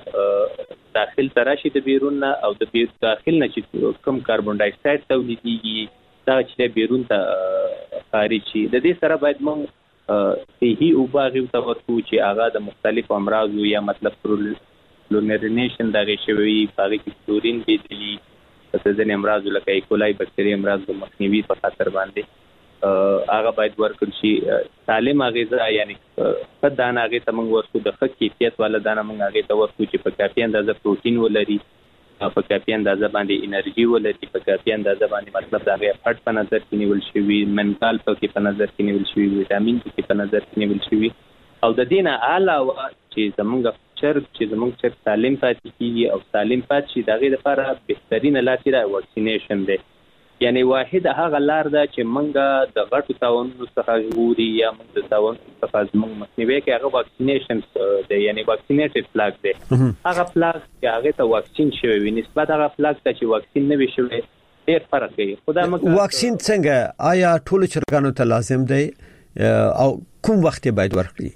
داخل ته راشي د بیرون نه او د داخل نه چې کوم کاربن ډای اکساید تولیدېږي دا چې دی بیرون ته خارج شي. د دې سره باید موږ صحي اوبه هغې ته ورکوو چې هغه د مختلفو امراضو یا مطلب کلورینیشن د هغې شوی وي، په هغې کې کلورین بېدلي د ځینې امراضو لکه ایکولای بکتري امراضو مخنیوي په خاطر باندې هغه باید ورکړل شي. سالم غذا یعنی ښه دانه هغې ته موږ ورکړو، د ښه کیفیت والا دانه موږ هغې ته ورکړو چې په کافي اندازه پروټین ولري، په کافي اندازه باندې انرژي ولري، په کافي اندازه باندې مطلب د هغې فټ په نظر کې نیول شوي، منرال پکې په نظر کې نیول شوي، ویټامین پکې په نظر کې نیول شوي. او د دې نه علاوه چې زموږ چرګ چې زموږ چرګ سالم پاتې کېږي او سالم پاتې شي د هغې لپاره بهترینه لار چې دا واکسینیشن دی. یعنی واحد هغه لار ده چې موږ د غټو تاوانونو څخه ژغوري یا موږ د تاوانونو څخه زموږ مخنیوی کوي، هغه واکسینیشن دی، یعنی واکسینیټډ پلاګ دی. هغه پلاګ چې هغې ته واکسین شوی وي نسبت هغه پلاګ ته چې واکسین نه وي شوی ډېر فرق کوي. خو دا موږ واکسین څنګه آیا ټولو چرګانو ته لازم دی او کوم وخت باید ورکړي؟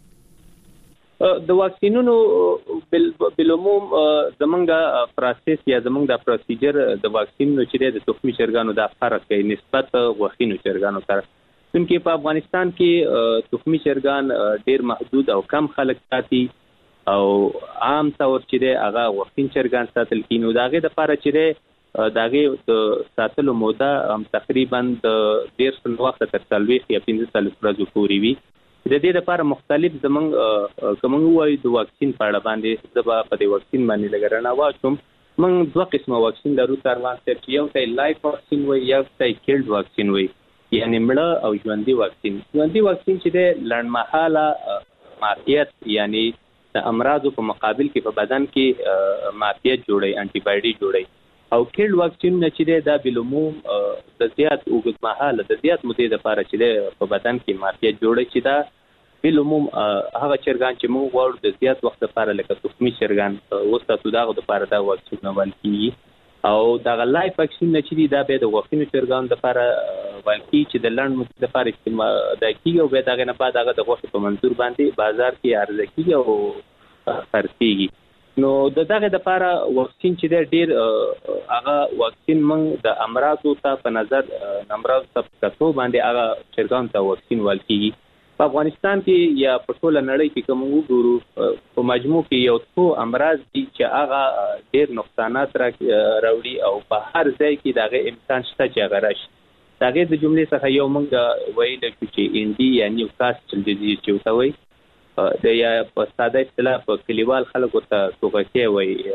د واکسینونو بالعموم زمونږ پروسس یا زمونږ د پروسیجر د واکسینونو چې د تخمي چرګانو د فرق کوي نسبت غوښینو چرګانو سره، څنګه په افغانستان کې تخمي چرګان ډیر محدود او کم خلک ساتي او عام طور چې د هغه غوښین چرګان ساتل کینو داغه د لپاره چې داغه د ساتلو موده هم تقریبا د ډیر څه وخت تر څلويخ یا پنځه څلويخ ورځې پورې وي د دې لپاره مختلف زمونږ کوم وایي د واکسین په اړه باندې زبا په دې واکسین باندې لګرنه واچوم. موږ دوه قسمه واکسین لرو تروان چې یو ته لایف واکسین وي یو ته کیلډ واکسین وي، یعنی مړه او ژوندۍ واکسین. ژوندۍ واکسین چې د لنډمحاله معافیت یعنی د امراضو په مقابل کې په بدن کې معافیت جوړي، انټي باډي جوړي. او کیلډ واکسین چې دا بالعموم د زیات اوږدمهاله د زیات مودې لپاره چې په بدن کې معافیت جوړي، چې دا بالعموم هغه چرګان چې موږ غواړو د زیات وخت لپاره لکه تخمي چرګان وساتو دغه لپاره دا واکسین ول کیږي. او دا لایف واکسین چې دا به د غوښتنې چرګان لپاره ول کیږي چې د لنډ مودې لپاره استعمال د کیږي او به دا نه بعد هغه د غوښتنې په منظور باندې بازار کې عرضه کیږي او خرڅيږي. نو د دغه لپاره واکسین چې ډیر هغه واکسین موږ د امراضو ته په نظر امراض ته کتو باندې هغه چرګان ته واکسین ول کیږي. په افغانستان کې یا په ټوله نړۍ کې کوم وګورو په مجموع کې یو څو امراض دي چې هغه ډیر نقصانات راوړي او په هر ځای کې دغه امکان شته چې هغه راشي. دغه د جملې څخه یو موږ ویل چې انډي یا نیوکاسټل ډیزیز چې وتوي د یا په ساده اصطلاح په کلیوال خلکو ته توغکې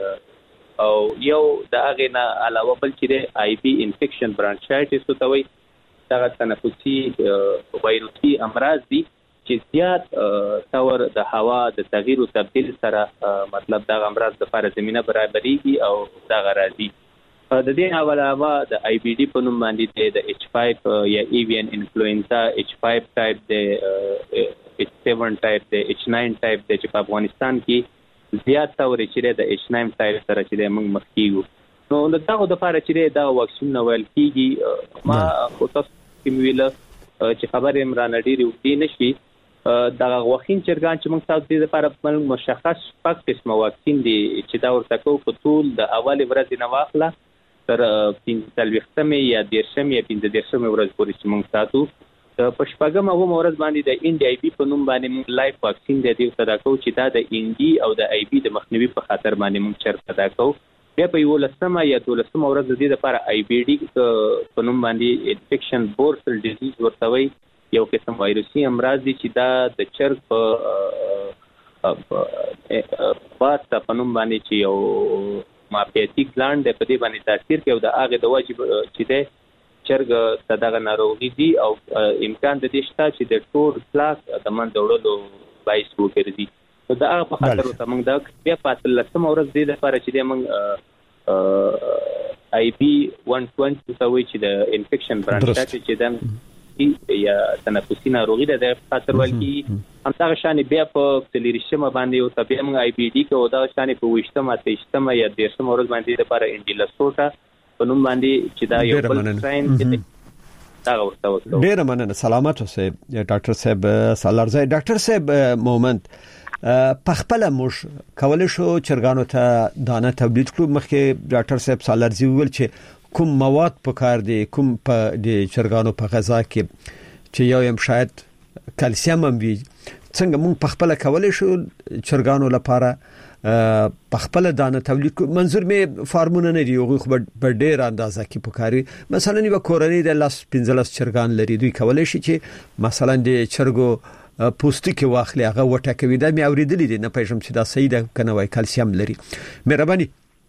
وي، او یو د هغه نه علاوه بل چې د آی بي انفیکشن برانشایټس وتوي، دغه تنفسي وایروسي امراض دي چې زیات تور د هوا د تغییر او تبديل سره مطلب دغه امراض لپاره زمينه برابرېږي او دغه راځي. د دې علاوه د آی بي ډي په نوم باندې د ایچ فایو یا ایوین انفلوئنزا ایچ فایو ټایپ د ایچ سیون ټایپ د ایچ ناین ټایپ د چې په افغانستان کې زیات تور چې د ایچ ناین ټایپ سره چې موږ مخ کیږو. نو دغه د لپاره چې دا واکسین ول کیږي ما خو تاسو کې ویل چې خبرې عمران ډېری وډی نشي. دغه واکسین چرګان چې موږ تاسو د لپاره مشخص پک قسمه واکسین دي چې دا ورته کو په ټول د اول ورځې نه واخله تر پنځلويختمې یا دیرشمې یا پنځدېرشمې ورځې پورې چې موږ ساتو. په شپږمه اومه ورځ باندې د انډي آی بي په نوم باندې موږ لایف واکسین د دې صدا کو چې دا د انډي او د آی بي د مخنیوي په خاطر باندې موږ چرته دا کو. بیا په یو لسمه یا دولسمه ورځ د دې لپاره آی بي ډي په نوم باندې انفیکشن بورسل ډیزیز ورتوي، یو قسم وایروسي امراض دي چې دا د چرګ په واسطه په نوم باندې چې یو معافیتي ګلاند په دې باندې تاثیر کوي او د هغه د واجب چې ده چرګ ته دغه ناروغي دي او امکان د دې شته چې د ټول کلاس د من دوړلو باعث وګرځي. نو دا په خاطر ته موږ دا بیا په لسمه ورځ دې لپاره چې موږ آی بي one twenty ته وایي چې د انفیکشن برانشایټس چې د یا تنفسي ناروغي ده د خاطر ولکي همدغه شان بیا په تلریشمه باندې او تبع موږ آی بي ډي کو دا شان په وشتمه تېشتمه یا دیرشمه ورځ باندې لپاره انډیلسوټا په نوم باندې چې دا یو بل ساين کې دا ورته وکړو. ډیر مننه. سلامات اوسئ ډاکټر صاحب سالارزای. ډاکټر صاحب مومند په خپل موږ کولای شو چرګانو ته دانه تولید کړو. مخکې ډاکټر صاحب سالارزي ویل چې کوم مواد په کار دي کوم په د چرګانو په غذا کې چې یو هم شاید کلسیم هم وي، څنګه موږ په خپل کولای شو چرګانو لپاره په خپل دانه تولید کړو؟ منظور مې فارمونه نه دی، خو په ډېر اندازه کې په کاری مثلا یو کورنۍ د لاس پنځلس چرګان لري، دوی کولای شي چې مثلا د چرګو پوستکی واخلي هغه وټه کوي. دا مې اوریدلې دي، نه پېژم چې دا صحیح ده کنه وای کلسیم لري. مهرباني.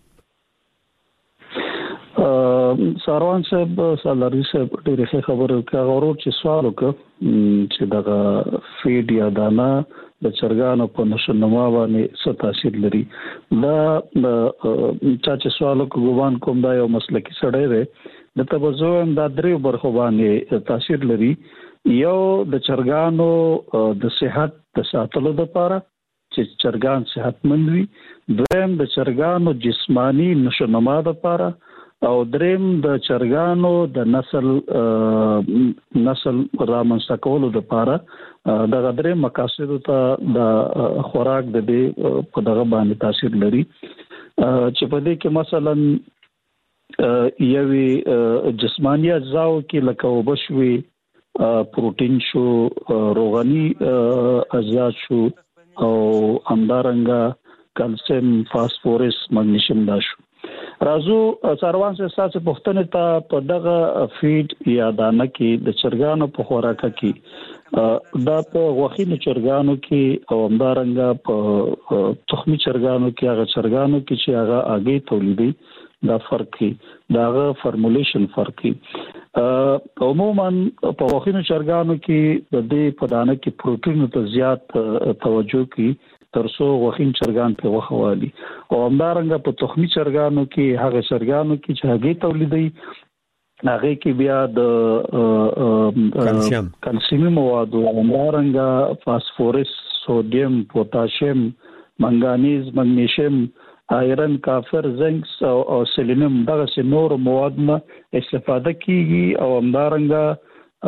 ساروان صاحب سالاري صاحب ډېر ښه خبره کوي. غوړو چې سوال وکړ چې دا فیډ یا دانه د چرګانو په نشونما باندې څه تاثیر لري. دا چا چې سوال وکړ ګومان کوم دا یو مسلکي سړی دی، د تبزوم دا درې برخو باندې تاثیر لري. یو د چرګانو د صحت د ساتلو لپاره چې چرګان صحتمند وي، دویم د چرګانو جسمانی نشونما لپاره، او دریم د چرګانو د نسل نسل رامنځته کولو لپاره. دغه درې مقاصد ته د خوراک د دې په دغه باندې تاثیر لري چې په دې کې مثلا یوې جسمانی اجزاو کې لکه وبشوي، پروتین شو، روغني اجزا شو، او همدارنګه کلسیم، فاسفورس، مګنیشیم دا شو. راځو څاروان سره تاسو پوښتنه ته په دغه فیډ یا دانه کې د چرګانو په خوراک کې دا په غوښینو چرګانو کې او همدارنګه په تخمي چرګانو کې هغه چرګانو کې چې هغه اگې تولیدي دا فرق کی داغه فارمولیشن فرق کی عموما په غوښینو چرګانو کې د دې په دانه کې پروتین ته زیات توجه کی ترڅو غوښین چرګان په وخوالي او همدارنګه په تخمي چرګانو کې هغه چرګانو کې چې هغه تولیدي هغه کې بیا د کلسیم کلسیمي مواد او همدارنګه فاسفورس سوډیم پوتاشیم منګانیز مګنیشیم آیرن کافر زنک او سیلینیم دغه څه نور مواد نه استفاده کیږي او همدارنګه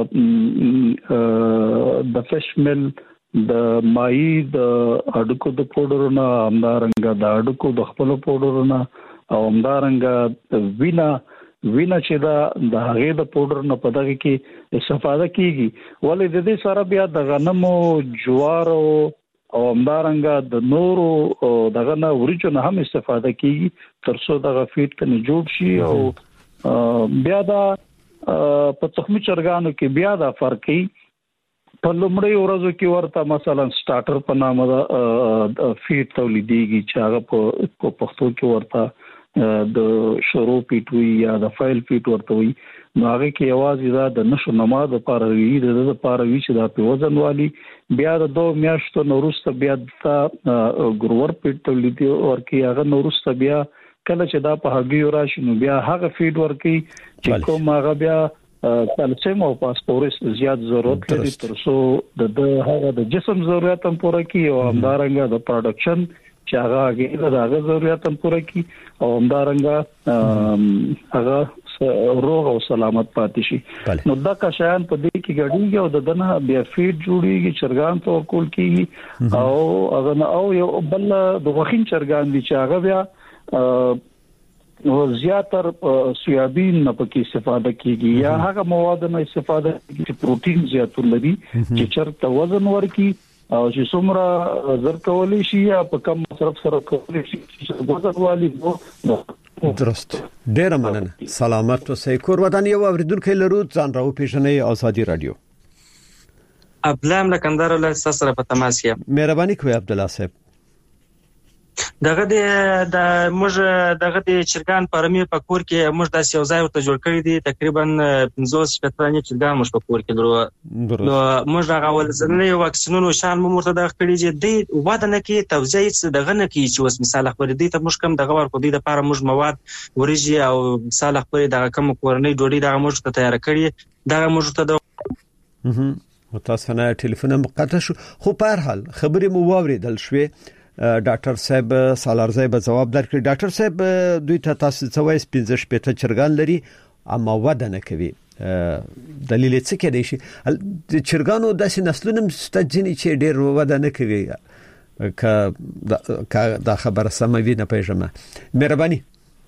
د فش مل د مای د اډکو د پودرونه همدارنګه د اډکو د خپل پودرونه او همدارنګه وینا وینا چې دا د هغه د پودرونه په دغه کې استفاده کیږي ولې د دې سره بیا د غنمو جوار او همدارنګه د نورو دغه نه ورچو نه هم استفاده کیږي ترڅو دغه فیټ کنه جوړ شي او بیا دا په تخمي چرګانو کې بیا دا فرقي په لومړی ورځو کې ورته مثلا سٹارټر په نامه د فیټ تولیديږي چې هغه په پښتو کې ورته د شورو پیټ وی یا د فایل پیټ ورته وي نو هغه کې یوازې دا د نشو نماز لپاره وی د لپاره وی چې دا په وزن والی بیا د دوه میاشتو نورسته بیا د ګرور پیټ تولیدي ورکی هغه نورسته بیا کله چې دا په هغه راشي نو بیا هغه فیټ ورکی چې کوم هغه بیا کلسیم او فاسفورس زیات ضرورت لري ترڅو د هغه د جسم ضرورت هم پوره کړي او همدارنګه د پروډکشن چې هغه هغه د هغه ضرورت هم پوره کړي او همدارنګه هغه روغ او سلامت پاتې شي نو دا کشان په دې کې غړيږي او د دنه بیا فیډ جوړيږي چرګان ته ورکول کیږي او هغه او یو بل د وخین چرګان دي چې هغه بیا نو زیاتر سویابین نه پکې استفاده کیږي یا هغه مواد نه استفاده کیږي چې پروتین زیات لري چې چرته وزن ورکی او چې څومره زر کولی شي یا په کم مصرف سره کولی شي چې وزن والی نو درست ډیر مننه سلامت اوسئ کور ودان یو اوریدونکو لرو ځان راو پیژنې ازادي رادیو ابلام لکندر له سره په تماس یم مهرباني کوي عبد الله صاحب دغه د موږ دغه د چرګان پرمې په کور کې موږ د یو ځای ورته جوړ کړی دي تقریبا پنځوس شپږ چرګان موږ په کور کې درو نو موږ هغه ولزنې واکسینونو شان مو مرته د کړی دي د واده نه کې توزیع دغه نه کې چې وس مثال خبر دي ته موږ کوم دغه ورکو دي د لپاره موږ مواد ورجی او مثال خبر دغه کوم کورنۍ ډوډۍ دغه موږ ته تیار کړی دغه موږ ته د متاسفانه ټلیفون مقطع شو خو په هر حال خبرې مو واوریدل شوې ډاکټر صاحب سالارزی به جواب درکړي ډاکټر صاحب دوی ته تاسو څه وایي پنځه شپږ چرګان لري اما واده نه کوي دلیل څه کې دی شي د چرګانو داسې نسلونه مستجني چې ډېر واده نه کوي ک دا خبره سموي نه پېژنه مهرباني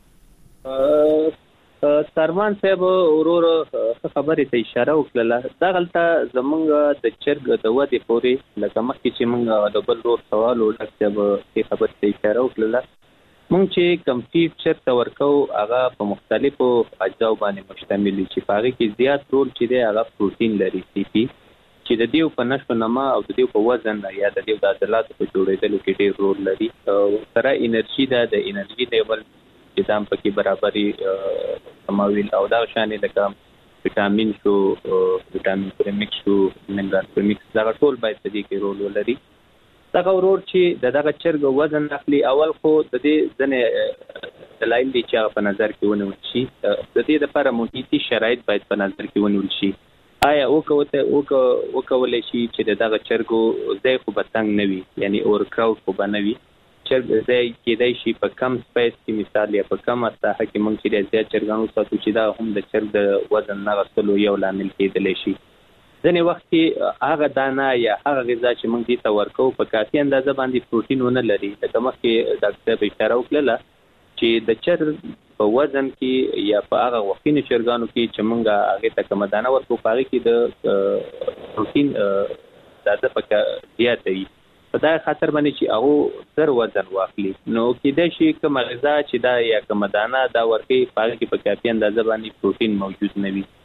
سرمان صاحب ورور خبرې ته اشاره وکړه دا غلطه زمونږ د چرګ د ودې پوري لکه مخکې چې مونږ د بل ورور سوال وکړ چې خبرې ته اشاره وکړه مونږ چې کمپیټ چرته ورکو هغه په مختلفو اجزا باندې مشتمل چې هغه کې زیات رول چې دی هغه پروتین لري سی پی چې د دیو په نشو نما او د دیو په وزن یا د دیو د عضلاتو په جوړېدلو کې ډېر رول لري او سره انرژي ده د انرژي لیول چې دام پکې برابرۍ تمویل او دا شانې لکه وټامین شو وټامین پریمکس شو منرال پریمکس دا ټول باید په دې کې رول ولري دا ورور چې دغه چرګ وزن اخلي اول خو د دې ځنه دلایل دي چې په نظر کې ونیول شي د دې لپاره محیطي شرایط باید په نظر کې ونیول شي آیا او کوته او وکولای شي چې دغه چرګ ځای خو بتنګ نوي یعنی اور کراود خو بنوي چرګ ځای کېدای شي په کم سپیس کې مثال یا په کم ساحه کې مونږ چې زیات چرګانو ساتو چې دا هم د چرګ د وزن نه غوښتلو یو لامل کېدلی شي ځینې وخت کې هغه دانه یا هغه غذا چې مونږ دې ته ورکو په کافي اندازه باندې پروتین ونه لري لکه مخکې ډاکټر به اشاره وکړله چې د چرګ په وزن کې یا په هغه وختینو چرګانو کې چې مونږ هغه ته کوم دانه ورکو په هغه کې د پروتین اندازه پکې زیات وي په دا خاطر باندې چې هغه سر وزن واخلي نو کېدای شي کوم غذا چې دا یا کوم دانه دا ورکې په هغه کې په کافي اندازه باندې پروتین موجود نه وي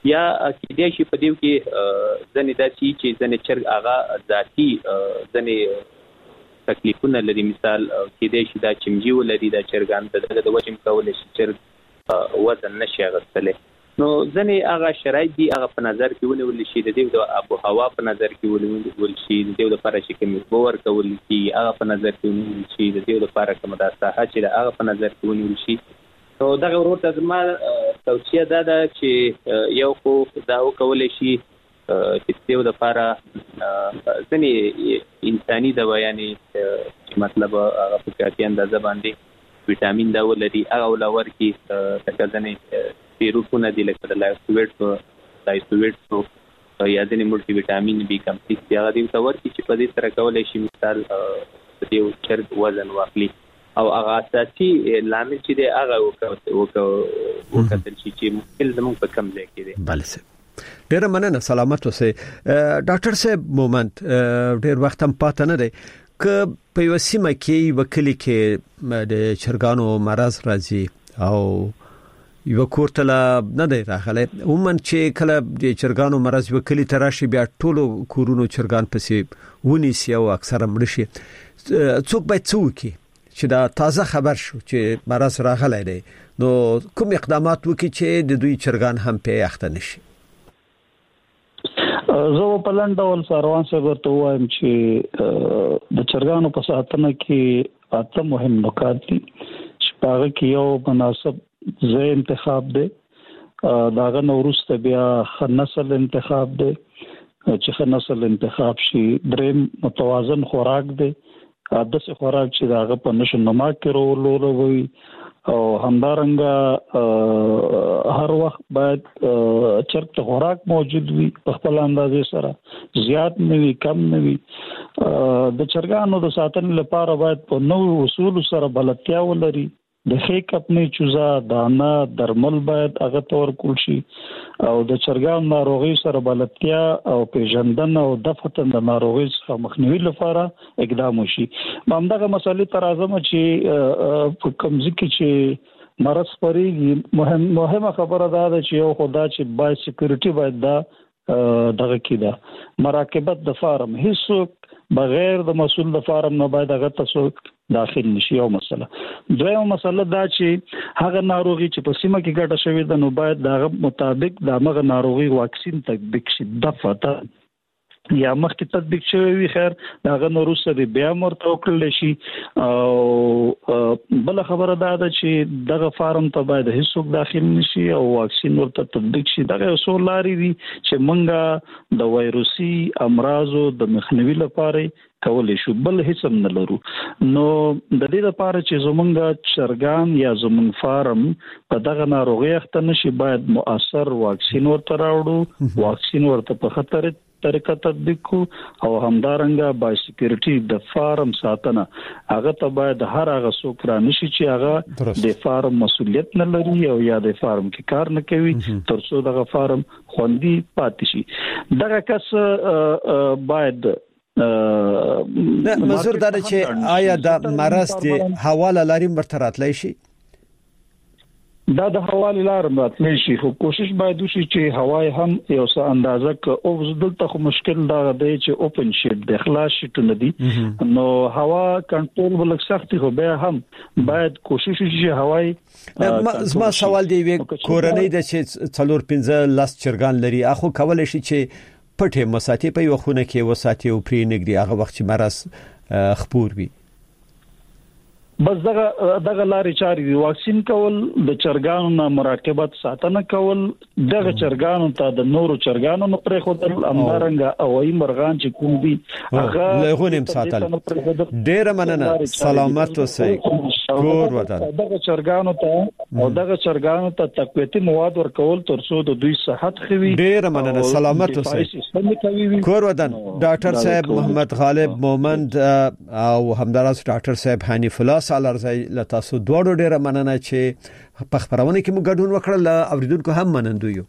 یا کېدای شي په دې کې ځنې داسې چې ځنې چرګ هغه ذاتي ځنې تکلیفونه لري. مثال کېدای شي دا چمجي ولري دا چرګان د د وجم کولای شي چرګ وزن نشي اخیستلی. نو ځنې هغه شرایط دي هغه په نظر کې ونیول شي، د دې د آب و هوا په نظر کې ونیول شي، د دې لپاره چې کوم اوبه ورکول شي هغه په نظر کې ونیول شي، د دې لپاره کومه د ساحه چې هغه په نظر کې ونیول شي. نو دغه ورته زما توصیه ده ده چې یو خو دا وکولای شي چې د دې لپاره ځنې انساني دوايانې چې مطلب هغه په کافي اندازه باندې وټامین دا ولري هغه ولور کې تکه ځنې پیروکونه دي لکه د لایسویټ لایسویټ یا ځنې ملټي وټامین بي کمپلیکس هغه دې تور کې چې په دې سره کولای شي مثال د دې چرګ وزن واخلي او هغه اساسي لامل چې دی هغه وکړل شي چې مشکل زموږ په کم ځای کې دی. بله سه ډیره مننه، سلامت اوسئ. ډاکټر صاحب مومند ډیر وخت هم پاتې نه دی که په یو سیمه کې وکړي کې د چرګانو مرض راځي او یو کورته نه دی راغلی، عموما چې کله د چرګانو مرض وکړي تراشي بیا ټولو کورونو چرګان پسې ونیسي او اکثره مړ شي. څوک باید څه وکړي چې دا تازه خبر شو چې مرض راغلی دی، نو کوم اقدامات وکړي چې د دوی چرګان هم په اخته نشي؟ زه په لاندې ډول ساروان صاحب ورته وایم چې د چرګانو په ساتنه کې اته مهم نکات دي چې په هغه کې یو مناسب ځای انتخاب دی، داغه نورسته بیا ښه نسل انتخاب دی، چې ښه نسل انتخاب شي. دریم متوازن خوراک دی، داسې خوراک چې داغه په نشو نما کې رولوي او همدارنګه هر وخت باید چرګ ته خوراک موجود وي په خپل اندازې سره، زیات نه وي کم نه وي. د چرګانو د ساتنې لپاره باید په نوو اصول سره بلدتیا ولري. د ښې کپنې چوزا دانه درمل باید هغه تور کول شي او د چرګانو ناروغي سره بلدتیا او پیژندنه او دفعه د ناروغي څخه مخنیوي لپاره اقدام وشي. همدغه مسلې تر اعظم چې په کوم ځکه چې مرض پرېږي مهم مهمه خبره ده چې یو خدا چې بای سکیورټي باید دا دغه کې ده مراقبت د فارم، هیڅ بغیر د مسؤل د فارم نه باید هغه تاسو داخل نشي. یو مسله. دویمه مسله دا چې هغه ناروغي چې په سیمه کې ګټه شوې ده نو باید دغه مطابق د هغه ناروغي واکسین تطبیق شي دفعه یا مخکې تطبیق شوی وي خیر دغه نورسته دی بیا مرته وکړل شي. او بل خبره دا ده چې دغه فارم ته باید هیڅوک داخل نشي او واکسین ورته تطبیق شي. دغه اصول لري چې مونږه د وایروسي امراضو د مخنیوي لپاره کولای شو، بل هیڅ هم نه لرو. نو د دې لپاره چې زمونږ چرګان یا زمونږ فارم په دغه ناروغي اخته نشي باید مؤثر واکسین ورته راوړو، واکسین ورته په خطر طریقه تطبیق کو او همدارنګه بای سکیورټي د فارم ساتنه هغه ته باید هر هغه څوک را نشي چې هغه د فارم مسؤلیت نه لري او یا د فارم کې کار نه کوي تر څو دغه فارم خوندي پاتې شي. دغه کس باید منظور دا چې آیا د مرض د حواله لري مرته راتلی شي؟ دا د حواله لار راتلی شي، خو کوشش باید وشي چې هوای هم یو څه اندازه ک او دلته خو مشکل دا دی چې اوپن شیټ د اخلاص شیټ نه دي نو هوا کنټرول ولک سخت خو به هم باید کوشش وشي چې هوای. زما سوال دی کورنۍ د چې څلور پنځه لاس چرګان لري اخو کولای شي چې پټه مساتې په یو خونه کې وساتي او پرې نګري هغه وخت چې مرض خپور وي. بس دغه دغه لارې چارې دی واکسین کول، د چرګانو نه مراقبت ساتنه کول، دغه چرګانو ته د نورو چرګانو نه پرې خودل امرنګ او ای مرغان چې کوم دي هغه له غونم ساتل. ډیر مننه، سلامت اوسئ. کور ودان دغه چرګانو ته او دغه چرګانو ته تقویتي مواد ورکول تر څو د دوی صحت خوي. ډیر مننه، سلامت اوسئ. کور ودان ډاکټر صاحب محمد غالب مومند او همداراز ډاکټر صاحب حنیف الله سالارزای لتاسو دوړو ډیره مننه چې په خبرونه کې موږ ګډون وکړل. اوریدونکو هم منندو یو.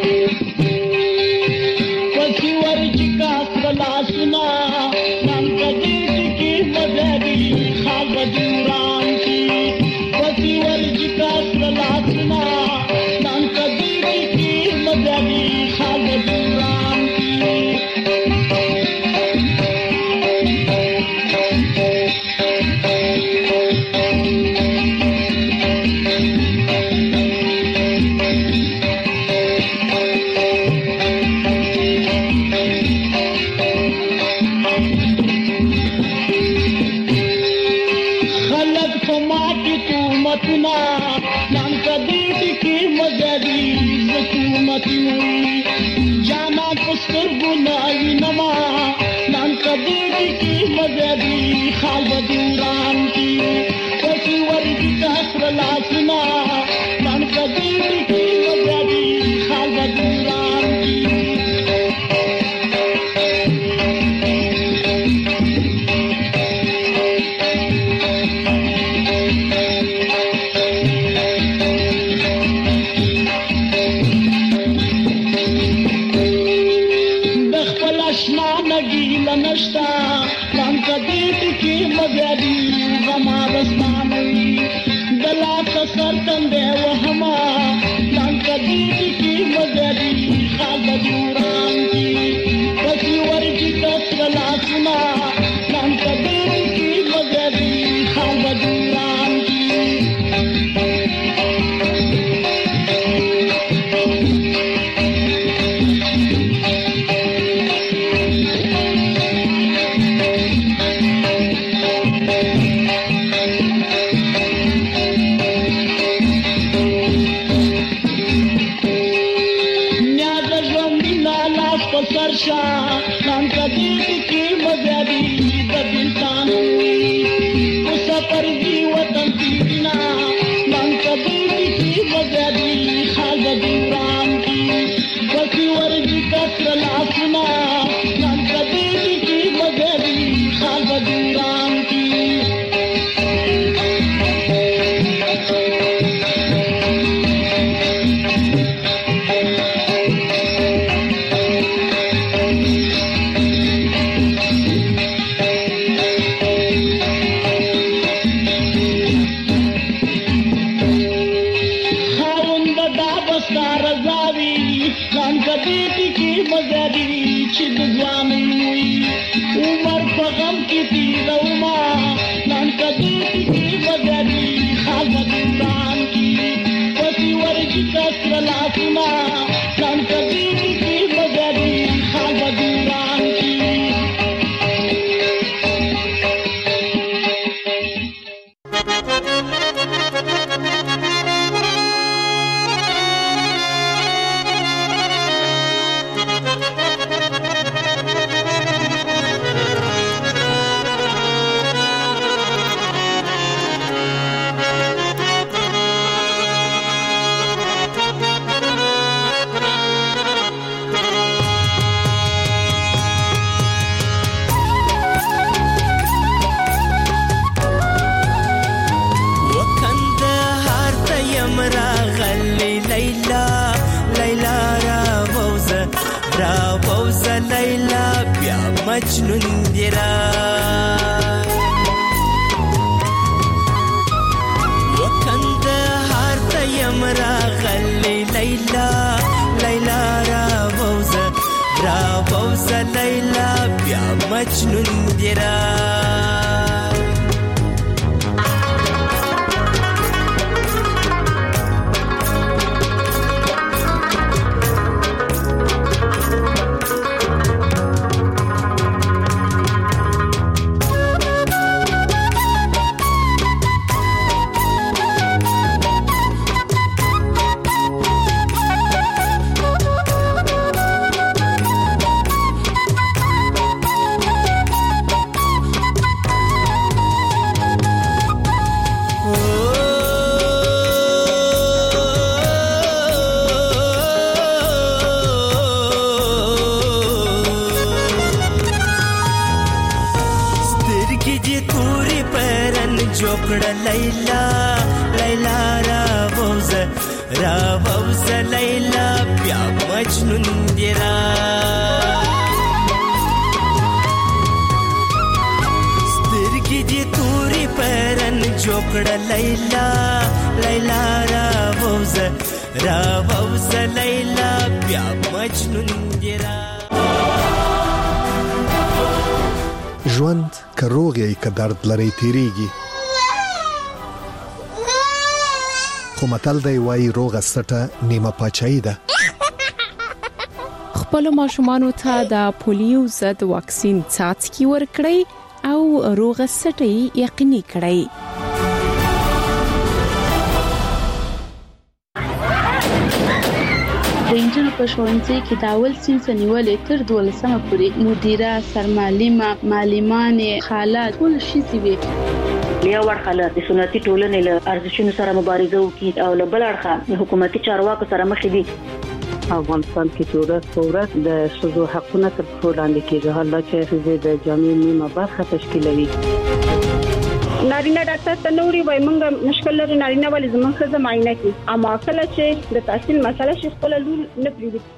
وسی ورچ کا خلاصنا نام کا سترګو ناوینما نن کدی کی مزدی خال بدوران کی پسی ورکی کسر لاسنا نن کدی کی مزدی خال بدوران کی नशा राम कदीत की मजादी गमारस्तानी दला कसर तंदे वहमा राम कदीत की मजादी खालदूरान की पसीवर की कसला सुना राम कदीत की मजादी खालदूरान की राम कदीत की मजादी बदिलतान उस पर भी वतन की बिना राम कदीत की मजादी खालदूरान की पसीवर की कसला सुना राम कदीत की मजादी खालदूरान की उमर पगम की तीलौमा नान कदीत की मजादी खालदूरान की पसीवर की कसला सुना नान कदीत की मजादी खालदूरान की مجنون دیرا وکند هر تیم را غلی لیلا لیلا را بوز را بوز لیلا بیا مجنون دیرا جوکړه لیلا لیلا را بوز را بوز لیلا بیا مجنون دیرا سترګې دې تورې پرن جوکړه لیلا لیلا را بوز را بوز لیلا بیا مجنون دیرا ژوند که روغ یې که درد لري تیریږي خو متل دی وایي روغه سټه نیمه پاچاهي ده. خپل ماشومانو ته د پولیو ضد واکسین څاڅکي ورکړئ او روغه سټه یقیني کړئ. د انجونو په ښوونځي کې د اول صنف نیولې تر دولسمه پورې مدیره، سرمعلمه، معلمانې، خالات ټول شي وي. بیا ورخله د سنتي ټولنې له ارزښتونو سره مبارزه وکړي او له بل اړخه د حکومتي چارواکو سره مخ دي. افغانستان کې چې ورځ په ورځ د ښځو حقونه تر پښو لاندې کېږي، حالا چې ښځې د جامعې نیمه برخه تشکیلوي. نارینه ډاکټر ته نوري وای مونږ مشکل لري نارینه ولې زموږ ښځه معاینه کوي، اما کله چې د تحصیل مسله شي خپل لور نه پریږدي.